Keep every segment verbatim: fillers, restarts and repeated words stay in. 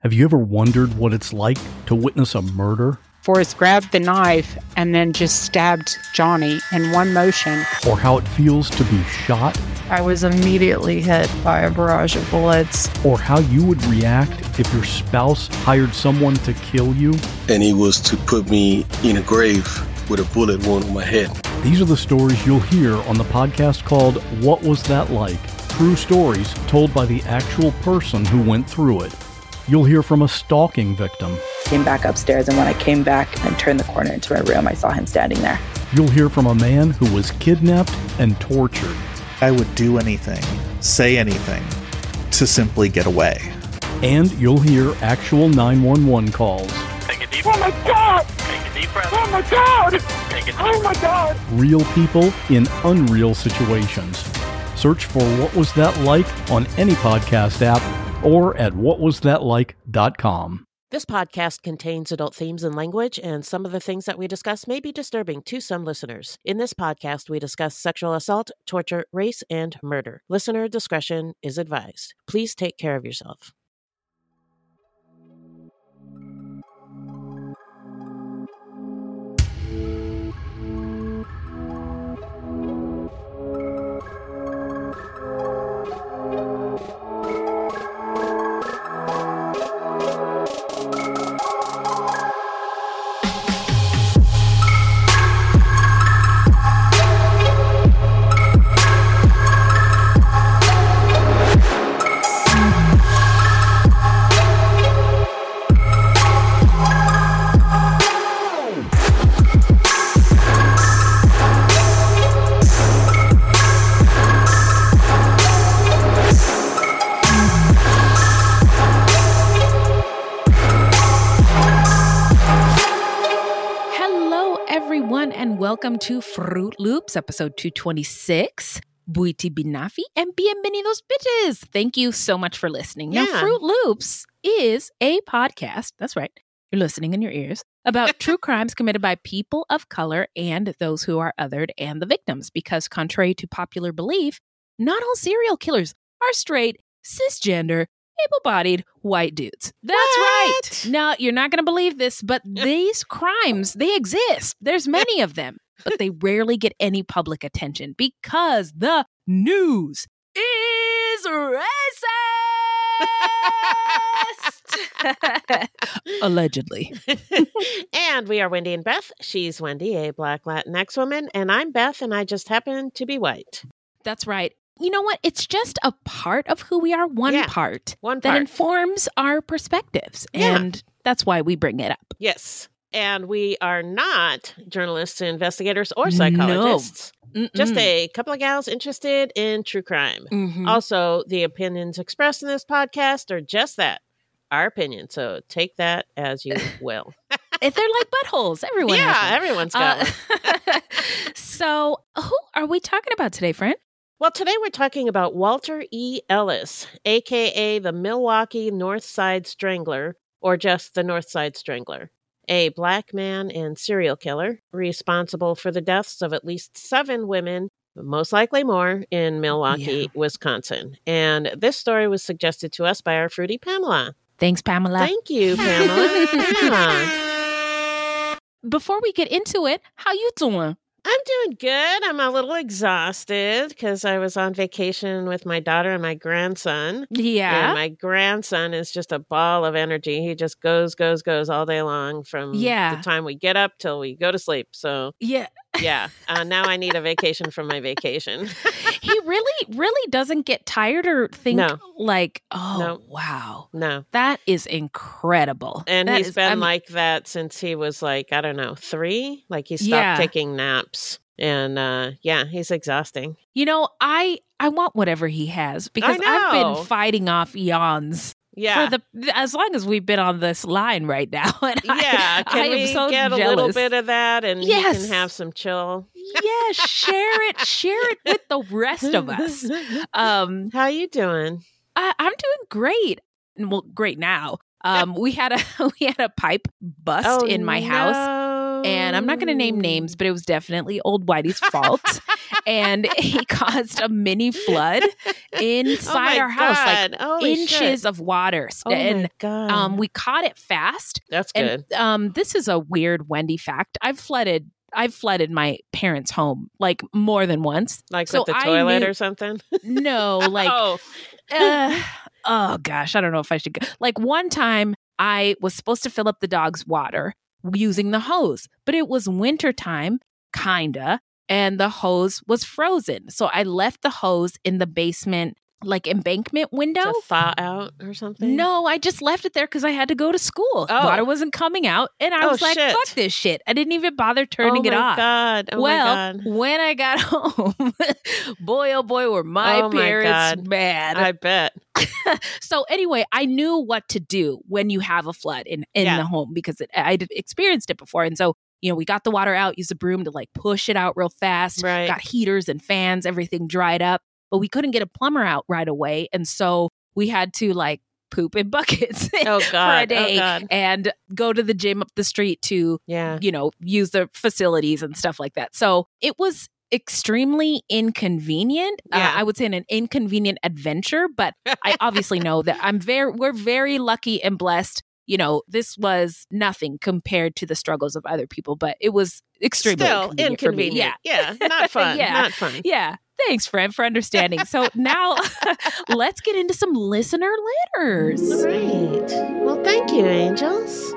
Have you ever wondered what it's like to witness a murder? Forrest grabbed the knife and then just stabbed Johnny in one motion. Or how it feels to be shot? I was immediately hit by a barrage of bullets. Or how you would react if your spouse hired someone to kill you? And he was to put me in a grave with a bullet wound on my head. These are the stories you'll hear on the podcast called What Was That Like? True stories told by the actual person who went through it. You'll hear from a stalking victim. Came back upstairs, and when I came back and turned the corner into my room, I saw him standing there. You'll hear from a man who was kidnapped and tortured. I would do anything, say anything, to simply get away. And you'll hear actual nine one one calls. Take a deep Oh my God! Take a deep breath. Oh my God! Take a deep Oh my God! Real people in unreal situations. Search for What Was That Like on any podcast app or at what was that like dot com. This podcast contains adult themes and language, and some of the things that we discuss may be disturbing to some listeners. In this podcast, we discuss sexual assault, torture, race, and murder. Listener discretion is advised. Please take care of yourself. Welcome to Fruit Loops, episode two twenty-six. Buiti Binafi and bienvenidos bitches. Thank you so much for listening. Yeah. Now, Fruit Loops is a podcast, that's right, you're listening in your ears, about true crimes committed by people of color and those who are othered and the victims. Because contrary to popular belief, not all serial killers are straight, cisgender, able-bodied white dudes. That's What? right. Now, you're not going to believe this, but these crimes, they exist. There's many of them, but they rarely get any public attention because the news is racist. Allegedly. And we are Wendy and Beth. She's Wendy, a Black Latinx woman, and I'm Beth, and I just happen to be white. That's right. You know what? It's just a part of who we are, one Yeah, part one that part. informs our perspectives. Yeah. And that's why we bring it up. Yes. And we are not journalists, investigators, or psychologists. No. Just a couple of gals interested in true crime. Mhm. Also, the opinions expressed in this podcast are just that, our opinion. So take that as you will. If they're like buttholes. Everyone yeah, has one. everyone's got Uh, one. So, who are we talking about today, friend? Well, today we're talking about Walter E. Ellis, a k a the Milwaukee North Side Strangler, or just the North Side Strangler, a black man and serial killer responsible for the deaths of at least seven women, most likely more, in Milwaukee, Yeah. Wisconsin. And this story was suggested to us by our fruity Pamela. Thanks, Pamela. Thank you, Pamela. Yeah. Before we get into it, how you doing? I'm doing good. I'm a little exhausted because I was on vacation with my daughter and my grandson. Yeah. And my grandson is just a ball of energy. He just goes, goes, goes all day long from Yeah. the time we get up till we go to sleep. So, Yeah. yeah, uh, now I need a vacation from my vacation. He really, really doesn't get tired or think No. like, oh, No. wow. No. That is incredible. And That he's is- been I'm- like that since he was like, I don't know, three? Like he stopped Yeah. taking naps. And uh, yeah, he's exhausting. You know, I I want whatever he has because I've know. been fighting off yawns Yeah. for the as long as we've been on this line right now. And Yeah, I, can I am we so get jealous. a little bit of that and he Yes. can have some chill? Yeah, share it, share it with the rest of us. Um, How you doing? I, I'm doing great. Well, great now. Um, we had a we had a pipe bust Oh, in my house. no. And I'm not going to name names, but it was definitely old Whitey's fault. And he caused a mini flood inside oh our house, God. like Holy inches shit. of water. Oh and my God. um, we caught it fast. That's And good. um, this is a weird Wendy fact. I've flooded. I've flooded my parents' home like more than once. Like so with the I toilet knew- or something? No, like oh. uh, oh gosh, I don't know if I should go. Like one time I was supposed to fill up the dog's water using the hose, but it was wintertime, kinda, and the hose was frozen. So I left the hose in the basement, like embankment window. To thaw out or something? No, I just left it there because I had to go to school. Oh. Water wasn't coming out. And I Oh, was like, shit. fuck this shit. I didn't even bother turning oh it my off. God. Oh well, my God. when I got home, boy, oh boy, were my Oh my parents God. mad. I bet. So anyway, I knew what to do when you have a flood in, in Yeah. the home because it, I'd experienced it before. And so, you know, we got the water out, used a broom to like push it out real fast, Right. got heaters and fans, everything dried up, but we couldn't get a plumber out right away. And so we had to like poop in buckets Oh for a God. day Oh God. and go to the gym up the street to, Yeah. you know, use the facilities and stuff like that. So it was extremely inconvenient. Yeah. Uh, I would say an inconvenient adventure, but I obviously know that I'm very, we're very lucky and blessed. You know, this was nothing compared to the struggles of other people, but it was extremely Still inconvenient, for me. inconvenient. Yeah. Yeah. Not fun. Yeah. Not fun. Yeah. Thanks, friend, for understanding. So now let's get into some listener letters. Great. Well, thank you, angels.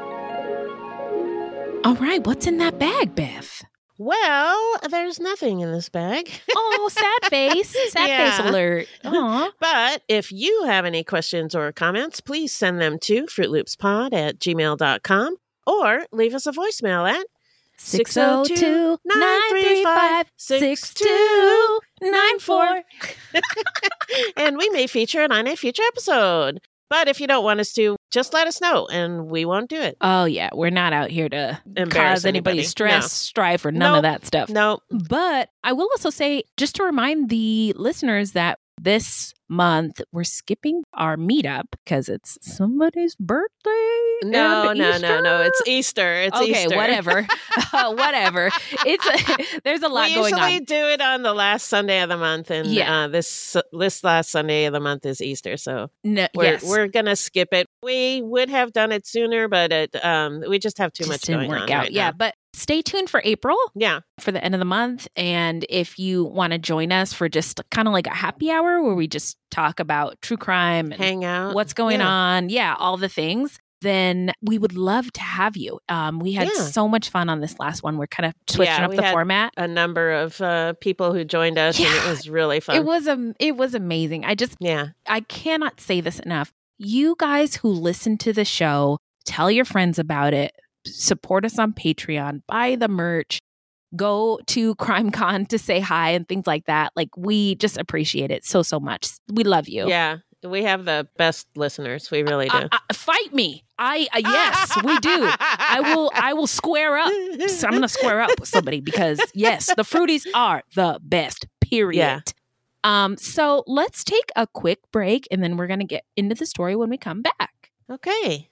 All right. What's in that bag, Beth? Well, there's nothing in this bag. Oh, sad face. Sad Yeah. face alert. Aw. But if you have any questions or comments, please send them to fruit loops pod at gmail dot com or leave us a voicemail at six oh two, nine three five, six two nine four. And we may feature it on a future episode. But if you don't want us to, just let us know and we won't do it. Oh, yeah. We're not out here to Embarrass cause anybody anybody. stress, No. strife, or none Nope. of that stuff. No. But I will also say, just to remind the listeners that this month we're skipping our meetup because it's somebody's birthday. No, and no, Easter. no, no. It's Easter. It's okay, Easter. whatever, uh, whatever. It's a, there's a lot we going usually on. do it on the last Sunday of the month, and Yeah. uh, this this last Sunday of the month is Easter, so No, we're yes, we're gonna skip it. We would have done it sooner, but it um we just have too just much didn't going work on out. right yeah, now. but stay tuned for April. Yeah, For the end of the month. And if you want to join us for just kind of like a happy hour where we just talk about true crime and hang out. what's going Yeah. on, yeah, all the things, then we would love to have you. Um, we had Yeah. so much fun on this last one. We're kind of switching Yeah, up we the had format. A number of uh, people who joined us, and Yeah. it was really fun. It was um, it was amazing. I just yeah, I cannot say this enough. You guys who listen to the show, tell your friends about it. Support us on Patreon. Buy the merch. Go to CrimeCon to say hi and things like that. Like, we just appreciate it so, so much. We love you. yeah. We have the best listeners. We really do. Uh, uh, fight me. I uh, yes, we do. I will. I will square up. So I'm going to square up with somebody because yes, the Fruities are the best. Period. Yeah. Um. So let's take a quick break, and then we're going to get into the story when we come back. Okay.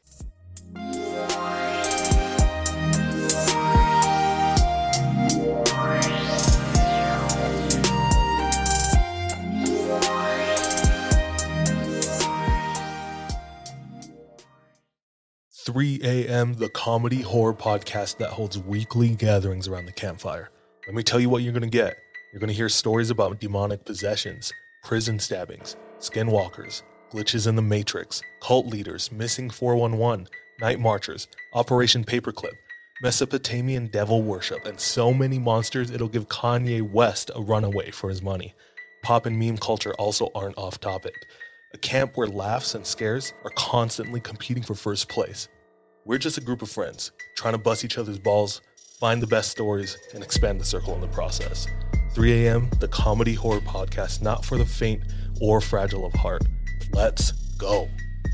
three a.m. the comedy horror podcast that holds weekly gatherings around the campfire. Let me tell you what you're going to get. You're going to hear stories about demonic possessions, prison stabbings, skinwalkers, glitches in the Matrix, cult leaders, missing four one one, night marchers, Operation Paperclip, Mesopotamian devil worship, and so many monsters it'll give Kanye West a runaway for his money. Pop and meme culture also aren't off topic. A camp where laughs and scares are constantly competing for first place. We're just a group of friends, trying to bust each other's balls, find the best stories, and expand the circle in the process. three a.m. the comedy horror podcast, not for the faint or fragile of heart. Let's go.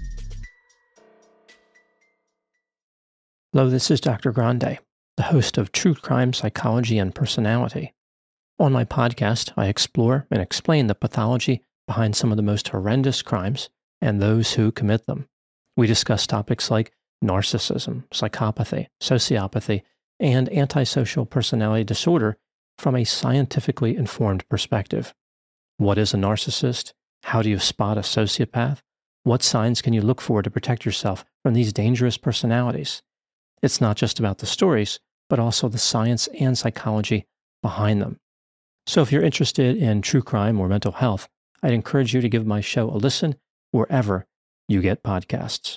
Hello, this is Doctor Grande, the host of True Crime Psychology and Personality. On my podcast, I explore and explain the pathology behind some of the most horrendous crimes and those who commit them. We discuss topics like narcissism, psychopathy, sociopathy, and antisocial personality disorder from a scientifically informed perspective. What is a narcissist? How do you spot a sociopath? What signs can you look for to protect yourself from these dangerous personalities? It's not just about the stories, but also the science and psychology behind them. So if you're interested in true crime or mental health, I'd encourage you to give my show a listen wherever you get podcasts.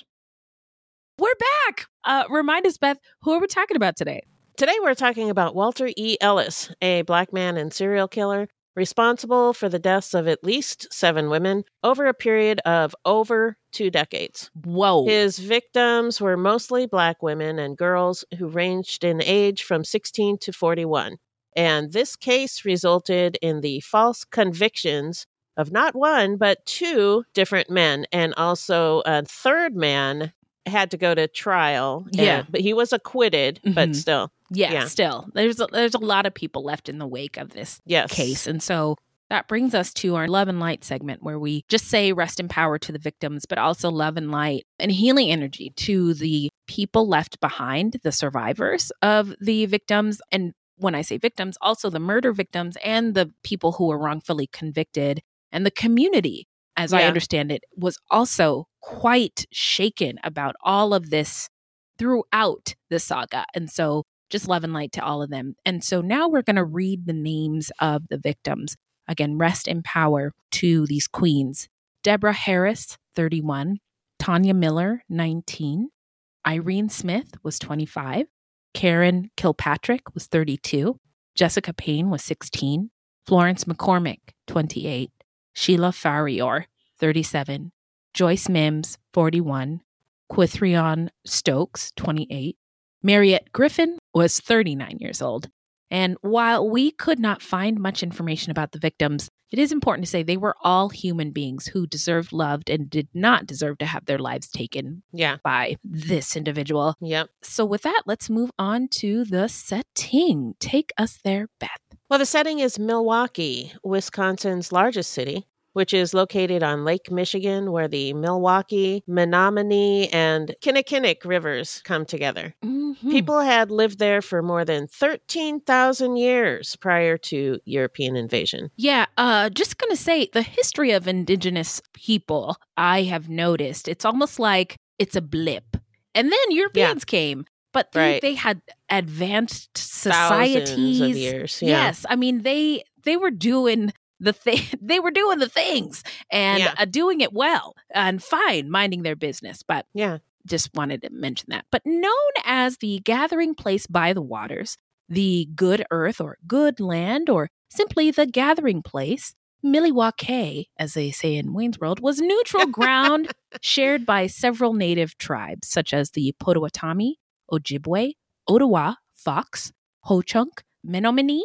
We're back! Uh, remind us, Beth, who are we talking about today? Today we're talking about Walter E. Ellis, a black man and serial killer responsible for the deaths of at least seven women over a period of over two decades. Whoa. His victims were mostly black women and girls who ranged in age from sixteen to forty-one. And this case resulted in the false convictions of not one, but two different men. And also a third man had to go to trial. Yeah. And, but he was acquitted, Mm-hmm. but still. Yeah, Yeah. still. There's a, there's a lot of people left in the wake of this Yes. case. And so that brings us to our love and light segment where we just say rest in power to the victims, but also love and light and healing energy to the people left behind, the survivors of the victims. And when I say victims, also the murder victims and the people who were wrongfully convicted. And the community, as I Yeah. understand it, was also quite shaken about all of this throughout the saga. And so just love and light to all of them. And so now we're going to read the names of the victims. Again, rest in power to these queens. Deborah Harris, thirty-one. Tanya Miller, nineteen. Irene Smith was twenty-five. Karen Kilpatrick was thirty-two. Jessica Payne was sixteen. Florence McCormick, twenty-eight. Sheila Farrior, thirty-seven. Joyce Mims, forty-one. Quithrion Stokes, twenty-eight. Mariette Griffin was thirty-nine years old. And while we could not find much information about the victims, it is important to say they were all human beings who deserved, loved, and did not deserve to have their lives taken Yeah. by this individual. Yep. So with that, let's move on to the setting. Take us there, Beth. Well, the setting is Milwaukee, Wisconsin's largest city, which is located on Lake Michigan, where the Milwaukee, Menominee, and Kinnickinnic rivers come together. Mm-hmm. People had lived there for more than thirteen thousand years prior to European invasion. Yeah, uh, just going to say the history of indigenous people, I have noticed, it's almost like it's a blip. And then Europeans came, but they, Right. they had advanced societies. Thousands of years. Yeah. Yes, I mean, they they were doing the thing. They were doing the things and Yeah. uh, doing it well and fine, minding their business. But Yeah. just wanted to mention that. But known as the gathering place by the waters, the good earth or good land, or simply the gathering place, Milwaukee, as they say in Wayne's World, was neutral ground shared by several native tribes, such as the Potawatomi, Ojibwe, Ottawa, Fox, Ho-Chunk, Menominee,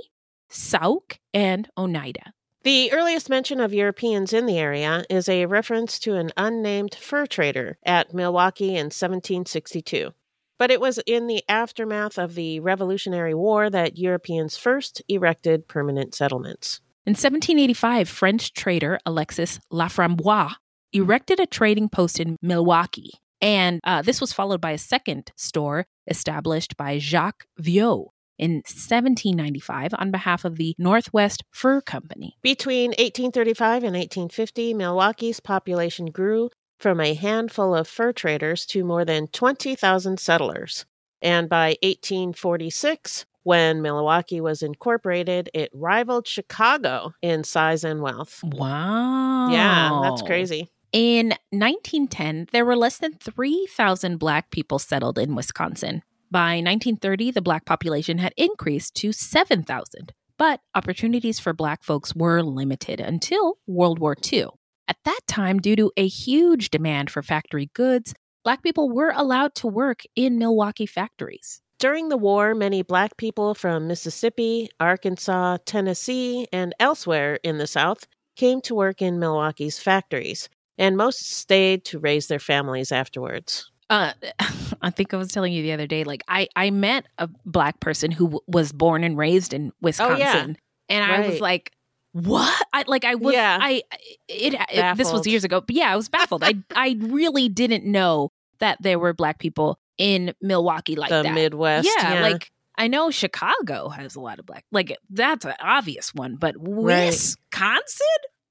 Sauk, and Oneida. The earliest mention of Europeans in the area is a reference to an unnamed fur trader at Milwaukee in seventeen sixty-two. But it was in the aftermath of the Revolutionary War that Europeans first erected permanent settlements. In seventeen eighty-five, French trader Alexis Laframboise erected a trading post in Milwaukee. And uh, this was followed by a second store established by Jacques Vieux in seventeen ninety-five on behalf of the Northwest Fur Company. Between eighteen thirty-five and eighteen fifty, Milwaukee's population grew from a handful of fur traders to more than twenty thousand settlers. And by eighteen forty-six, when Milwaukee was incorporated, it rivaled Chicago in size and wealth. Wow. Yeah, that's crazy. In nineteen ten, there were less than three thousand Black people settled in Wisconsin. By nineteen thirty, the Black population had increased to seven thousand, but opportunities for Black folks were limited until World War Two. At that time, due to a huge demand for factory goods, Black people were allowed to work in Milwaukee factories. During the war, many Black people from Mississippi, Arkansas, Tennessee, and elsewhere in the South came to work in Milwaukee's factories, and most stayed to raise their families afterwards. Uh, I think I was telling you the other day, like I, I met a Black person who w- was born and raised in Wisconsin, Oh, yeah. and I was Right. like, "What?" I like I was Yeah. I it, it this was Baffled. years ago, but yeah, I was baffled. I I really didn't know that there were Black people in Milwaukee like the that. Midwest. yeah, Yeah, like I know Chicago has a lot of black. Like, that's an obvious one, but Right. Wisconsin?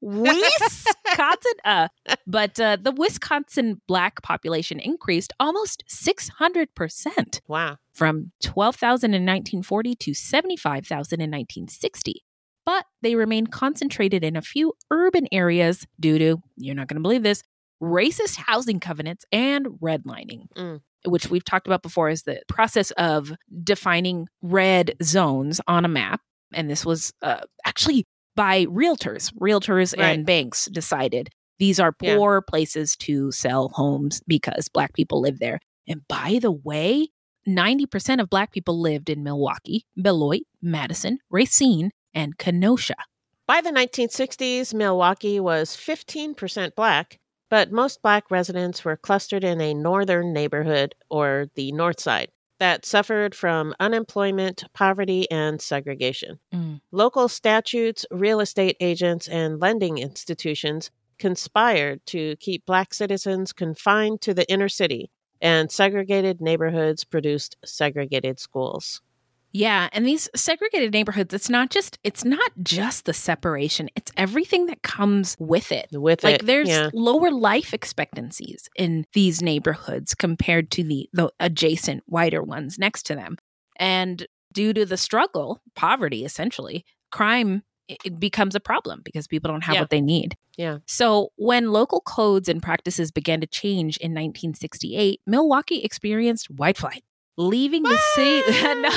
Wisconsin? uh, but uh, the Wisconsin black population increased almost six hundred percent Wow. from twelve thousand in nineteen forty to seventy-five thousand in nineteen sixty. But they remain concentrated in a few urban areas due to, you're not going to believe this, racist housing covenants and redlining, Mm. which we've talked about before is the process of defining red zones on a map. And this was uh, actually by realtors. Realtors Right. and banks decided these are Yeah. poor places to sell homes because Black people live there. And by the way, ninety percent of Black people lived in Milwaukee, Beloit, Madison, Racine, and Kenosha. By the nineteen sixties, Milwaukee was fifteen percent Black, but most Black residents were clustered in a northern neighborhood, or the North Side, that suffered from unemployment, poverty, and segregation. Mm. Local statutes, real estate agents, and lending institutions conspired to keep Black citizens confined to the inner city, and segregated neighborhoods produced segregated schools. Yeah, and these segregated neighborhoods, it's not just it's not just the separation, it's everything that comes with it. With Like it, there's yeah. lower life expectancies in these neighborhoods compared to the the adjacent whiter ones next to them. And due to the struggle, poverty essentially, crime it it becomes a problem because people don't have Yeah. what they need. Yeah. So when local codes and practices began to change in nineteen sixty-eight, Milwaukee experienced white flight. Leaving the city, no, no,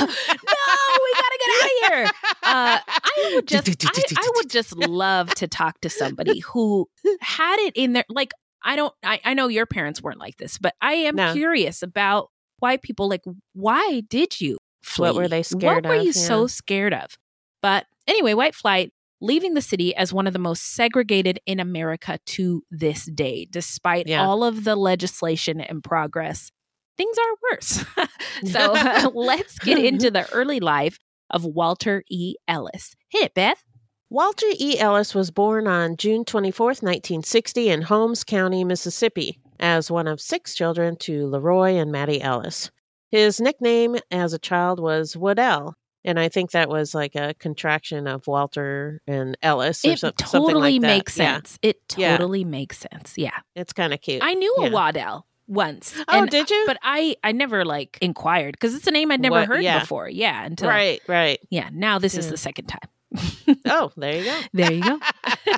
we gotta get out of here. Uh, I would just, I, I would just love to talk to somebody who had it in their, like, I don't, I, I know your parents weren't like this, but I am No. curious about why people, like, why did you flee? What were they scared What were of? you Yeah. so scared of? But anyway, white flight, leaving the city as one of the most segregated in America to this day, despite Yeah. all of the legislation and progress. Things are worse. so uh, let's get into the early life of Walter E. Ellis. Hit it, Beth. Walter E. Ellis was born on June twenty-fourth, nineteen sixty in Holmes County, Mississippi, as one of six children to Leroy and Mattie Ellis. His nickname as a child was Waddell, and I think that was like a contraction of Walter and Ellis or It some- something totally like that. makes Yeah, sense. It Yeah. totally makes sense. Yeah. it's kind of cute. I knew Yeah. a Waddell once. Oh, and- did you? But I, I never like inquired because it's a name I'd never What- heard yeah. before. Yeah. Until, Right, right. yeah. Now this is Yeah. the second time. Oh, there you go. There you go.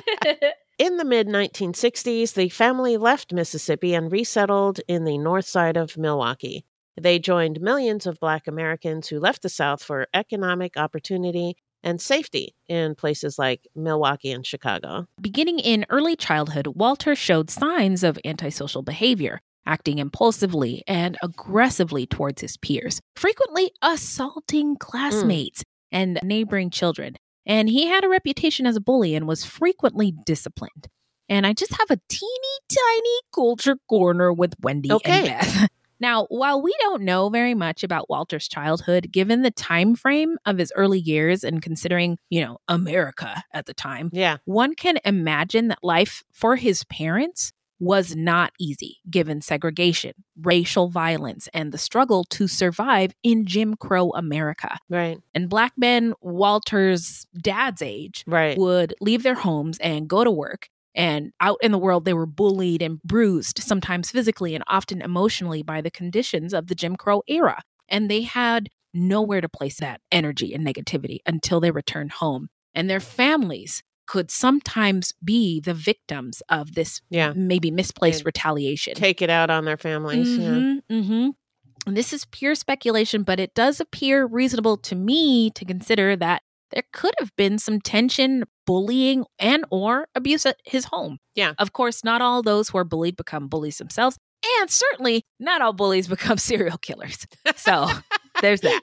In the mid nineteen sixties, the family left Mississippi and resettled in the north side of Milwaukee. They joined millions of Black Americans who left the South for economic opportunity and safety in places like Milwaukee and Chicago. Beginning in early childhood, Walter showed signs of antisocial behavior, acting impulsively and aggressively towards his peers, frequently assaulting classmates and neighboring children. And he had a reputation as a bully and was frequently disciplined. And I just have a teeny tiny culture corner with Wendy Okay. and Beth. Now, while we don't know very much about Walter's childhood, given the time frame of his early years and considering, you know, America at the time, Yeah. one can imagine that life for his parents was not easy, given segregation, racial violence, and the struggle to survive in Jim Crow America. Right. And Black men Walter's dad's age Right. would leave their homes and go to work. And out in the world, they were bullied and bruised, sometimes physically and often emotionally, by the conditions of the Jim Crow era. And they had nowhere to place that energy and negativity until they returned home. And their families could sometimes be the victims of this Yeah. maybe misplaced And retaliation. Take it out on their families. Yeah. Mhm, mhm. And this is pure speculation, but it does appear reasonable to me to consider that there could have been some tension, bullying, and or abuse at his home. Yeah. Of course, not all those who are bullied become bullies themselves, and certainly not all bullies become serial killers. So there's that.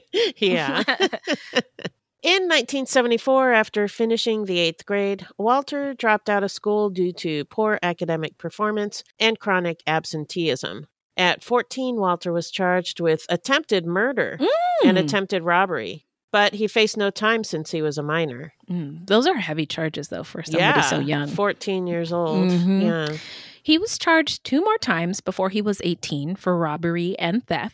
Yeah. In nineteen seventy-four, after finishing the eighth grade, Walter dropped out of school due to poor academic performance and chronic absenteeism. At fourteen, Walter was charged with attempted murder and Mm. attempted robbery, but he faced no time since he was a minor. Mm, those are heavy charges, though, for somebody yeah, so young. fourteen years old. Mhm. Yeah. He was charged two more times before he was eighteen for robbery and theft.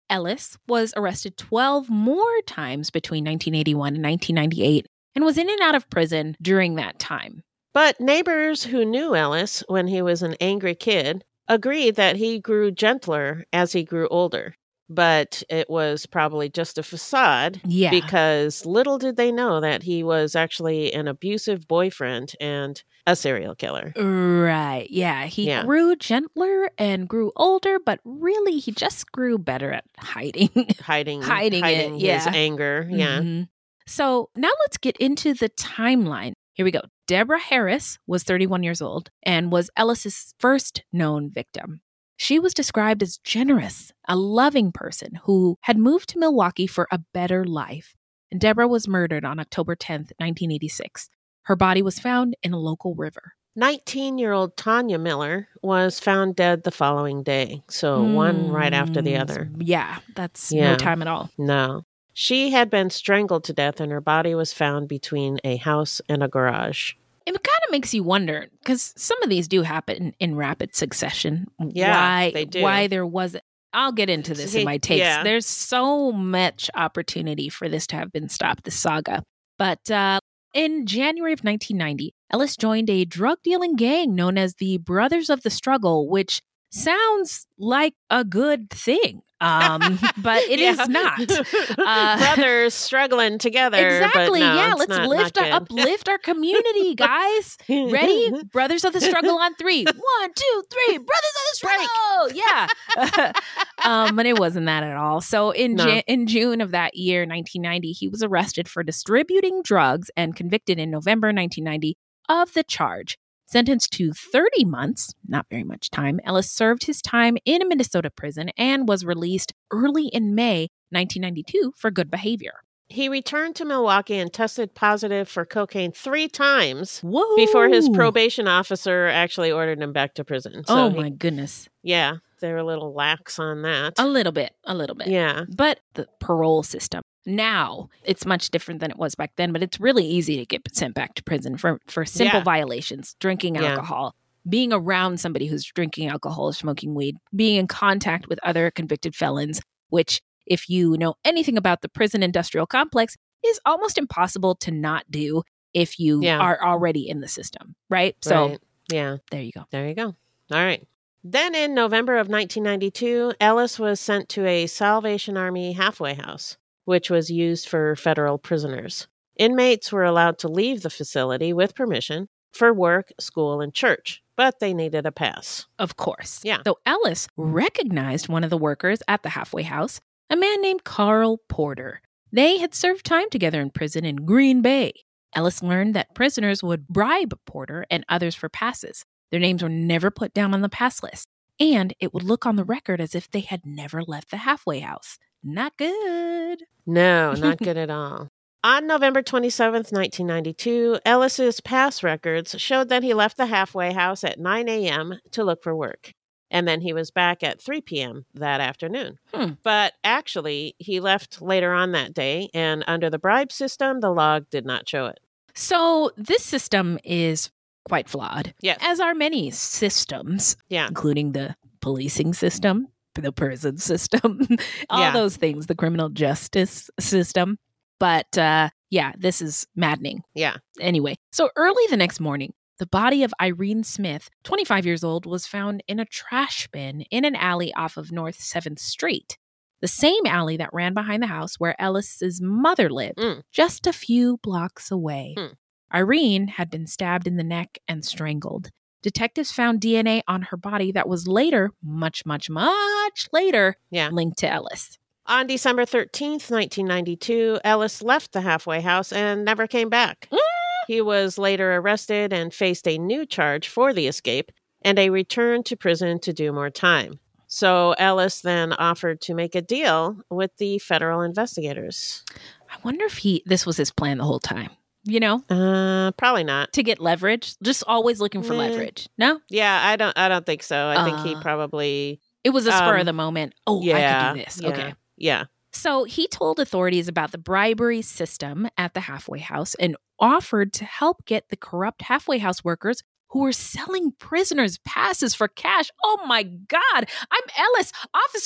Ellis was arrested twelve more times between nineteen eighty-one and nineteen ninety-eight and was in and out of prison during that time. But neighbors who knew Ellis when he was an angry kid agreed that he grew gentler as he grew older. But it was probably just a facade, Yeah. because little did they know that he was actually an abusive boyfriend and a serial killer. Right. Yeah. He Yeah. grew gentler and grew older, but really he just grew better at hiding. Hiding, Hiding it, his yeah. anger. Yeah. Mhm. So now let's get into the timeline. Here we go. Deborah Harris was thirty-one years old and was Ellis's first known victim. She was described as generous, a loving person who had moved to Milwaukee for a better life. And Deborah was murdered on October tenth, nineteen eighty-six. Her body was found in a local river. nineteen-year-old Tanya Miller was found dead the following day. So one right after the Mm, other. Yeah, that's Yeah. no time at all. No. She had been strangled to death and her body was found between a house and a garage. It kind of makes you wonder, because some of these do happen in rapid succession. Yeah, why, they do. Why there was I'll get into this in my takes. Yeah. There's so much opportunity for this to have been stopped, this saga. But uh, in January of nineteen ninety, Ellis joined a drug-dealing gang known as the Brothers of the Struggle, which sounds like a good thing, um, but it Yeah. is not. Uh, Brothers struggling together. Exactly. But no, yeah. it's Let's not, lift not our, good. uplift our community, guys. Ready? Brothers of the Struggle on three. One, two, three. Brothers of the Struggle. Yeah. um, but it wasn't that at all. So in No. Jan- in June of that year, nineteen ninety, he was arrested for distributing drugs and convicted in November nineteen ninety of the charge. Sentenced to thirty months, not very much time, Ellis served his time in a Minnesota prison and was released early in May nineteen ninety-two for good behavior. He returned to Milwaukee and tested positive for cocaine three times Whoa. before his probation officer actually ordered him back to prison. So oh he- my goodness. Yeah, they were a little lax on that. A little bit, a little bit. Yeah. But the parole system, now it's much different than it was back then, but it's really easy to get sent back to prison for, for simple Yeah. violations, drinking Yeah. alcohol, being around somebody who's drinking alcohol or smoking weed, being in contact with other convicted felons, which, if you know anything about the prison industrial complex, is almost impossible to not do if you Yeah. are already in the system, right? So Right. Yeah. there you go. There you go. All right. Then in November of nineteen ninety-two, Ellis was sent to a Salvation Army halfway house, which was used for federal prisoners. Inmates were allowed to leave the facility with permission for work, school, and church, but they needed a pass. Of course. Yeah. So Ellis recognized one of the workers at the halfway house, a man named Carl Porter. They had served time together in prison in Green Bay. Ellis learned that prisoners would bribe Porter and others for passes. Their names were never put down on the pass list, and it would look on the record as if they had never left the halfway house. Not good. No, not good at all. On November twenty-seventh, nineteen ninety-two, Ellis's pass records showed that he left the halfway house at nine a.m. to look for work. And then he was back at three p.m. that afternoon. Hmm. But actually, he left later on that day, and under the bribe system, the log did not show it. So this system is quite flawed, Yes. as are many systems, Yeah. including the policing system, the prison system, all Yeah. those things, the criminal justice system. But uh, yeah, this is maddening. Yeah. Anyway, so early the next morning, the body of Irene Smith, twenty-five years old, was found in a trash bin in an alley off of North seventh Street, the same alley that ran behind the house where Ellis's mother lived, Mm. just a few blocks away. Hmm. Irene had been stabbed in the neck and strangled. Detectives found D N A on her body that was later, much, much, much later, Yeah. linked to Ellis. On December thirteenth, nineteen ninety-two, Ellis left the halfway house and never came back. He was later arrested and faced a new charge for the escape and a return to prison to do more time. So Ellis then offered to make a deal with the federal investigators. I wonder if he this was his plan the whole time. You know, Uh, probably not. to get leverage, just always looking for Nah. leverage. No, Yeah, I don't. I don't think so. I think he Uh, probably. it was a spur Um, of the moment. Oh, Yeah, I could do this. yeah, Okay. Yeah. So he told authorities about the bribery system at the halfway house and offered to help get the corrupt halfway house workers who were selling prisoners passes for cash. Oh my God. I'm Ellis. Officer, I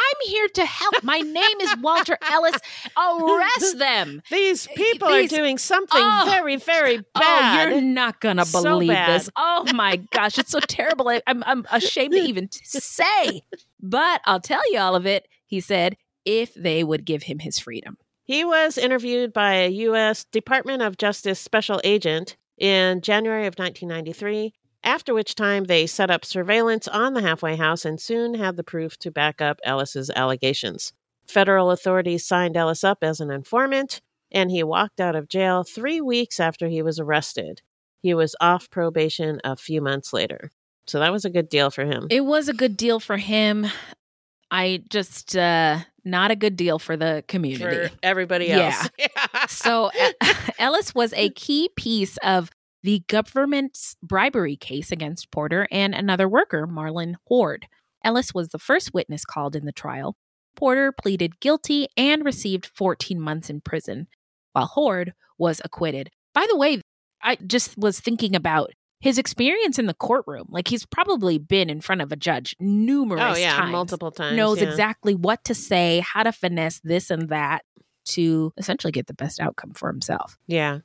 I'm here to help. My name is Walter Ellis. Arrest them. These people These, are doing something oh, very, very bad. Oh, you're not going to So believe bad. this. Oh, my gosh. It's so terrible. I, I'm, I'm ashamed to even t- say. But I'll tell you all of it, he said, if they would give him his freedom. He was interviewed by a U S Department of Justice special agent in January of nineteen ninety-three, after which time they set up surveillance on the halfway house and soon had the proof to back up Ellis's allegations. Federal authorities signed Ellis up as an informant, and he walked out of jail three weeks after he was arrested. He was off probation a few months later. So that was a good deal for him. It was a good deal for him. I just, uh, not a good deal for the community. For everybody else. Yeah. So Ellis was a key piece of the government's bribery case against Porter and another worker, Marlon Horde. Ellis was the first witness called in the trial. Porter pleaded guilty and received fourteen months in prison, while Horde was acquitted. By the way, I just was thinking about his experience in the courtroom. Like, he's probably been in front of a judge numerous oh, yeah, times. multiple times. Knows yeah. exactly what to say, how to finesse this and that to essentially get the best outcome for himself. Yeah.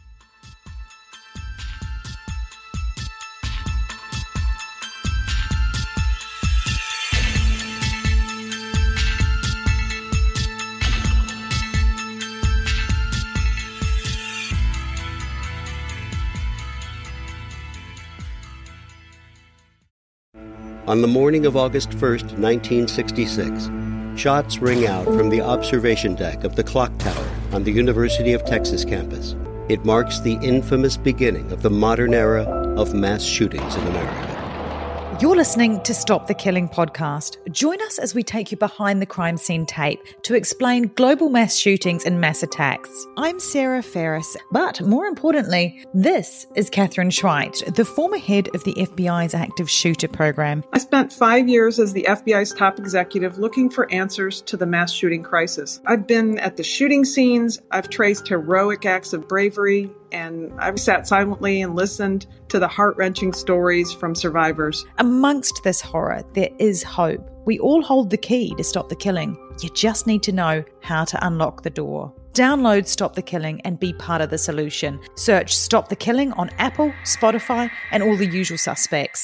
On the morning of August first, nineteen sixty-six, shots ring out from the observation deck of the clock tower on the University of Texas campus. It marks the infamous beginning of the modern era of mass shootings in America. You're listening to Stop the Killing podcast. Join us as we take you behind the crime scene tape to explain global mass shootings and mass attacks. I'm Sarah Ferris, but more importantly, this is Catherine Schweit, the former head of the F B I's active shooter program. I spent five years as the F B I's top executive looking for answers to the mass shooting crisis. I've been at the shooting scenes, I've traced heroic acts of bravery, and I've sat silently and listened to the heart-wrenching stories from survivors. Amongst this horror, there is hope. We all hold the key to stop the killing. You just need to know how to unlock the door. Download Stop the Killing and be part of the solution. Search Stop the Killing on Apple, Spotify, and all the usual suspects.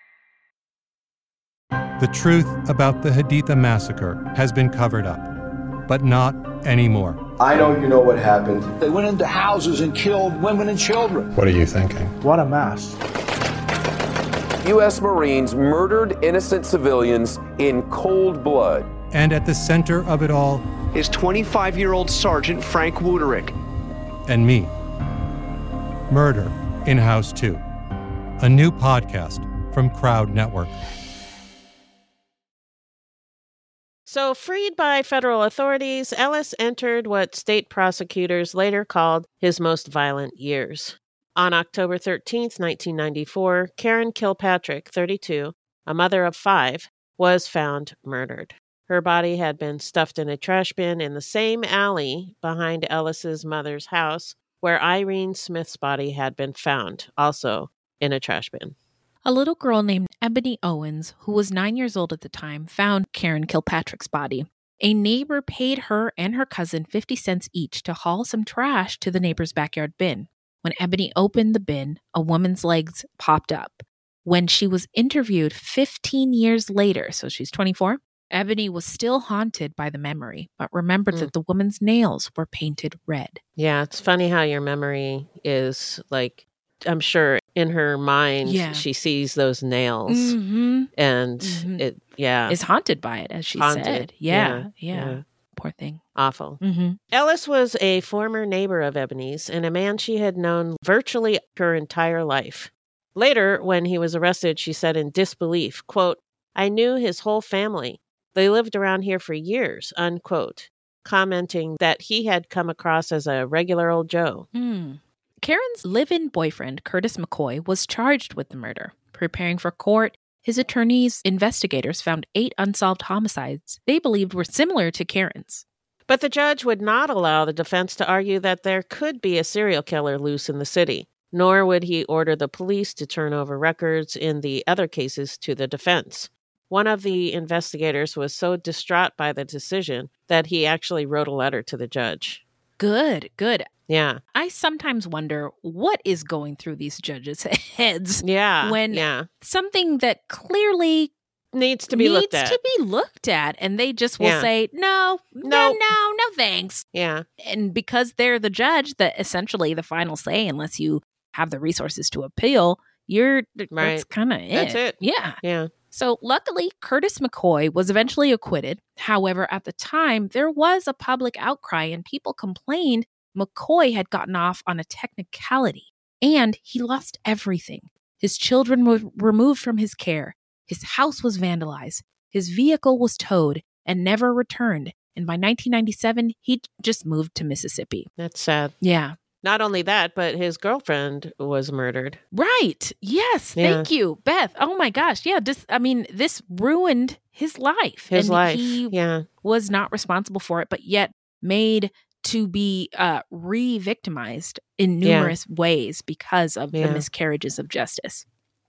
The truth about the Haditha massacre has been covered up, but not anymore. I know you know what happened. They went into houses and killed women and children. What are you thinking? What a mess. U S Marines murdered innocent civilians in cold blood. And at the center of it all is twenty-five-year-old Sergeant Frank Wuterick. And me. Murder in House two. A new podcast from Crowd Network. So, freed by federal authorities, Ellis entered what state prosecutors later called his most violent years. On October thirteenth, nineteen ninety-four, Karen Kilpatrick, thirty-two, a mother of five, was found murdered. Her body had been stuffed in a trash bin in the same alley behind Ellis's mother's house where Irene Smith's body had been found, also in a trash bin. A little girl named Ebony Owens, who was nine years old at the time, found Karen Kilpatrick's body. A neighbor paid her and her cousin fifty cents each to haul some trash to the neighbor's backyard bin. When Ebony opened the bin, a woman's legs popped up. When she was interviewed fifteen years later, so she's twenty-four, Ebony was still haunted by the memory, but remembered mm. that the woman's nails were painted red. Yeah, it's funny how your memory is like, I'm sure in her mind, yeah. she sees those nails mm-hmm. and mm-hmm. it, yeah. is haunted by it, as she haunted. said. Yeah, yeah, yeah. yeah. Poor thing. Awful. Mm-hmm. Ellis was a former neighbor of Ebony's and a man she had known virtually her entire life. Later, when he was arrested, she said in disbelief, quote, "I knew his whole family. They lived around here for years," unquote, commenting that he had come across as a regular old Joe. Mm. Karen's live-in boyfriend, Curtis McCoy, was charged with the murder. Preparing for court, his attorney's investigators found eight unsolved homicides they believed were similar to Karen's. But the judge would not allow the defense to argue that there could be a serial killer loose in the city, nor would he order the police to turn over records in the other cases to the defense. One of the investigators was so distraught by the decision that he actually wrote a letter to the judge. Good, good. Yeah. I sometimes wonder what is going through these judges' heads. Yeah. When yeah. something that clearly needs to be needs looked at. to be looked at, and they just will Yeah. say, no, no, Nope. no, no, thanks. Yeah. And because they're the judge, that essentially the final say, unless you have the resources to appeal, you're that's Right. kind of it. That's it. Yeah. Yeah. So luckily, Curtis McCoy was eventually acquitted. However, at the time, there was a public outcry and people complained McCoy had gotten off on a technicality and he lost everything. His children were removed from his care. His house was vandalized. His vehicle was towed and never returned. And by nineteen ninety-seven, he just moved to Mississippi. That's sad. Yeah. Not only that, but his girlfriend was murdered. Right. Yes. Yeah. Thank you, Beth. Oh my gosh. Yeah. This, I mean, this ruined his life. His and life. He yeah. was not responsible for it, but yet made to be uh, re-victimized in Yeah. numerous ways because of Yeah. the miscarriages of justice.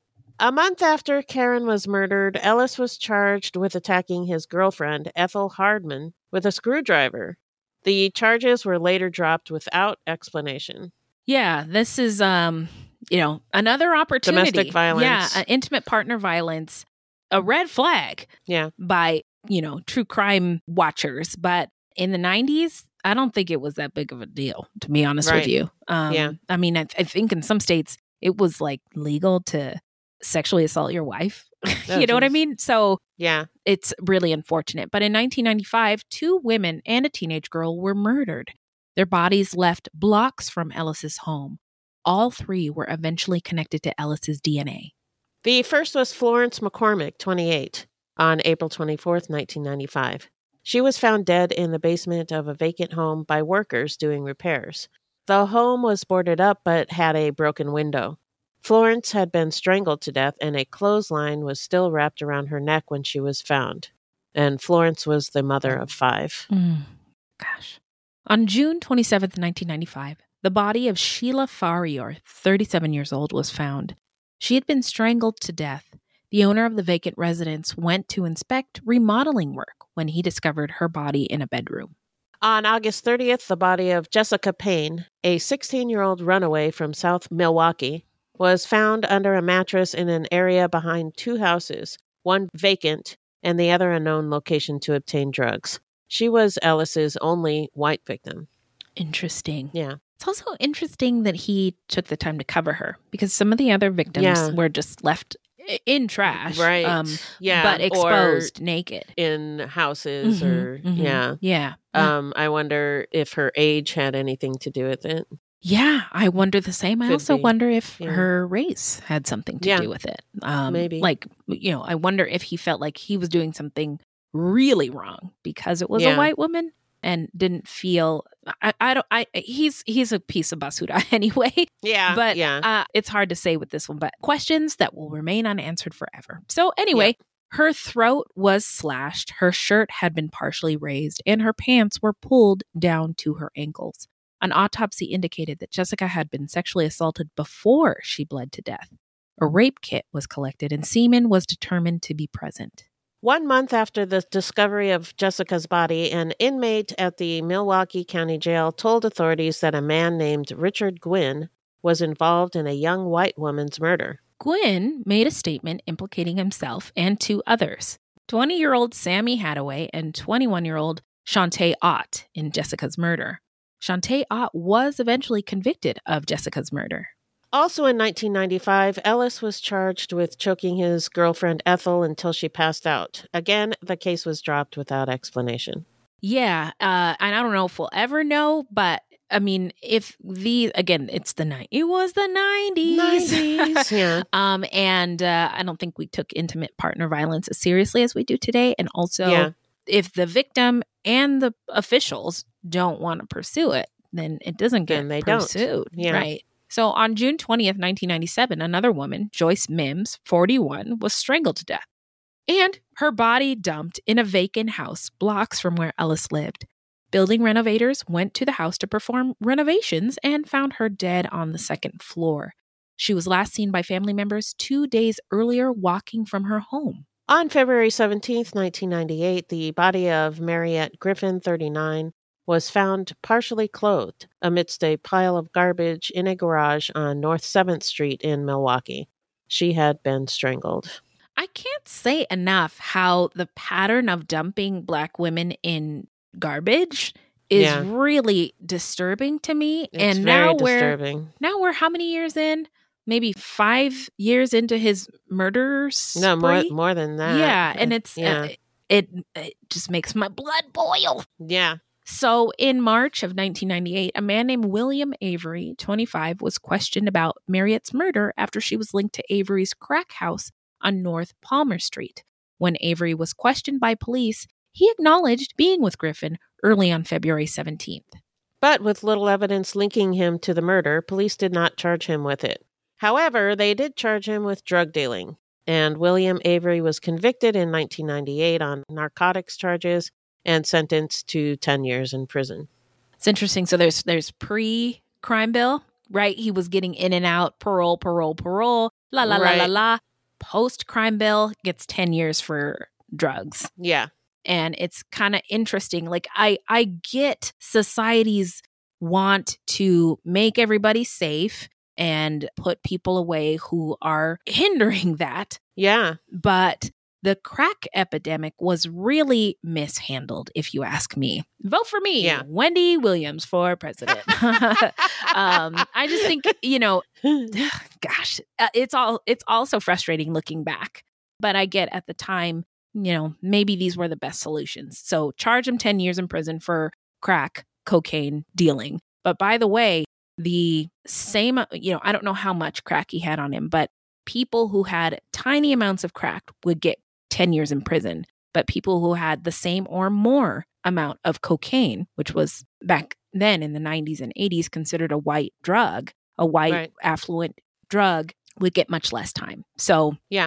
A month after Karen was murdered, Ellis was charged with attacking his girlfriend, Ethel Hardman, with a screwdriver. The charges were later dropped without explanation. Yeah, this is, um, you know, another opportunity. Domestic violence. Yeah, uh, intimate partner violence, a red flag. Yeah. By, you know, true crime watchers. But in the nineties, I don't think it was that big of a deal, to be honest Right. with you. Um, Yeah. I mean, I, I think in some states it was like legal to sexually assault your wife. Oh, you know what I geez. mean? So Yeah. it's really unfortunate. But in nineteen ninety-five, two women and a teenage girl were murdered. Their bodies left blocks from Ellis's home. All three were eventually connected to Ellis's D N A. The first was Florence McCormick, twenty-eight, on April twenty-fourth, nineteen ninety-five. She was found dead in the basement of a vacant home by workers doing repairs. The home was boarded up but had a broken window. Florence had been strangled to death and a clothesline was still wrapped around her neck when she was found. And Florence was the mother of five. Mm, gosh. On June twenty-seventh, nineteen ninety-five, the body of Sheila Farior, thirty-seven years old, was found. She had been strangled to death. The owner of the vacant residence went to inspect remodeling work when he discovered her body in a bedroom. On August thirtieth, the body of Jessica Payne, a sixteen-year-old runaway from South Milwaukee, was found under a mattress in an area behind two houses, one vacant and the other a known location to obtain drugs. She was Ellis's only white victim. Interesting. Yeah. It's also interesting that he took the time to cover her because some of the other victims Yeah. were just left i- in trash. Right. Um, yeah. But exposed or naked. in houses Mhm, or, mhm. yeah. Yeah. Um, I wonder if her age had anything to do with it. Yeah, I wonder the same. I Could also be. wonder if Yeah. her race had something to Yeah. do with it. Um, Maybe. Like, you know, I wonder if he felt like he was doing something really wrong because it was Yeah. a white woman and didn't feel. I, I don't. I he's he's a piece of basura anyway. Yeah. But yeah. uh, it's hard to say with this one. But questions that will remain unanswered forever. So anyway. Her throat was slashed, her shirt had been partially raised, and her pants were pulled down to her ankles. An autopsy indicated that Jessica had been sexually assaulted before she bled to death. A rape kit was collected, and semen was determined to be present. One month after the discovery of Jessica's body, an inmate at the Milwaukee County Jail told authorities that a man named Richard Gwynn was involved in a young white woman's murder. Gwynn made a statement implicating himself and two others, twenty-year-old Sammy Hadaway and twenty-one-year-old Shantae Ott, in Jessica's murder. Shantae Ott was eventually convicted of Jessica's murder. Also in nineteen ninety-five, Ellis was charged with choking his girlfriend Ethel until she passed out. Again, the case was dropped without explanation. Yeah, uh, and I don't know if we'll ever know, but I mean, if the again, it's the night. It was the nineties. nineties, yeah. Um, and uh, I don't think we took intimate partner violence as seriously as we do today. And also, Yeah. if the victim and the officials don't want to pursue it, then it doesn't get Then they don't. pursued. Yeah. Right. So on June twentieth, nineteen ninety-seven, another woman, Joyce Mims, forty-one, was strangled to death. And her body dumped in a vacant house blocks from where Ellis lived. Building renovators went to the house to perform renovations and found her dead on the second floor. She was last seen by family members two days earlier walking from her home. On February seventeenth, nineteen ninety-eight, the body of Mariette Griffin, thirty-nine, was found partially clothed amidst a pile of garbage in a garage on North seventh Street in Milwaukee. She had been strangled. I can't say enough how the pattern of dumping Black women in garbage is Yeah. really disturbing to me. It's and very now we're disturbing. now we're how many years in? Maybe five years into his murder spree? No, more more than that. Yeah, and it's yeah. uh, it it just makes my blood boil. Yeah. So in March of nineteen ninety-eight, a man named William Avery, twenty-five, was questioned about Mariette's murder after she was linked to Avery's crack house on North Palmer Street. When Avery was questioned by police, he acknowledged being with Griffin early on February seventeenth. But with little evidence linking him to the murder, police did not charge him with it. However, they did charge him with drug dealing, and William Avery was convicted in nineteen ninety-eight on narcotics charges and sentenced to ten years in prison. It's interesting. So there's there's pre-crime bill, right? He was getting in and out, parole, parole, parole, la la la la Right. la. Post-crime bill gets ten years for drugs. Yeah. And it's kind of interesting. Like I I get society's want to make everybody safe and put people away who are hindering that. Yeah. But the crack epidemic was really mishandled, if you ask me. Vote for me, Yeah. Wendy Williams for president. um, I just think, you know, gosh, uh, it's all it's also frustrating looking back. But I get at the time, you know, maybe these were the best solutions. So charge him ten years in prison for crack cocaine dealing. But by the way, the same, you know, I don't know how much crack he had on him, but people who had tiny amounts of crack would get ten years in prison. But people who had the same or more amount of cocaine, which was back then in the nineties and eighties considered a white drug, a white Right. affluent drug, would get much less time. So Yeah.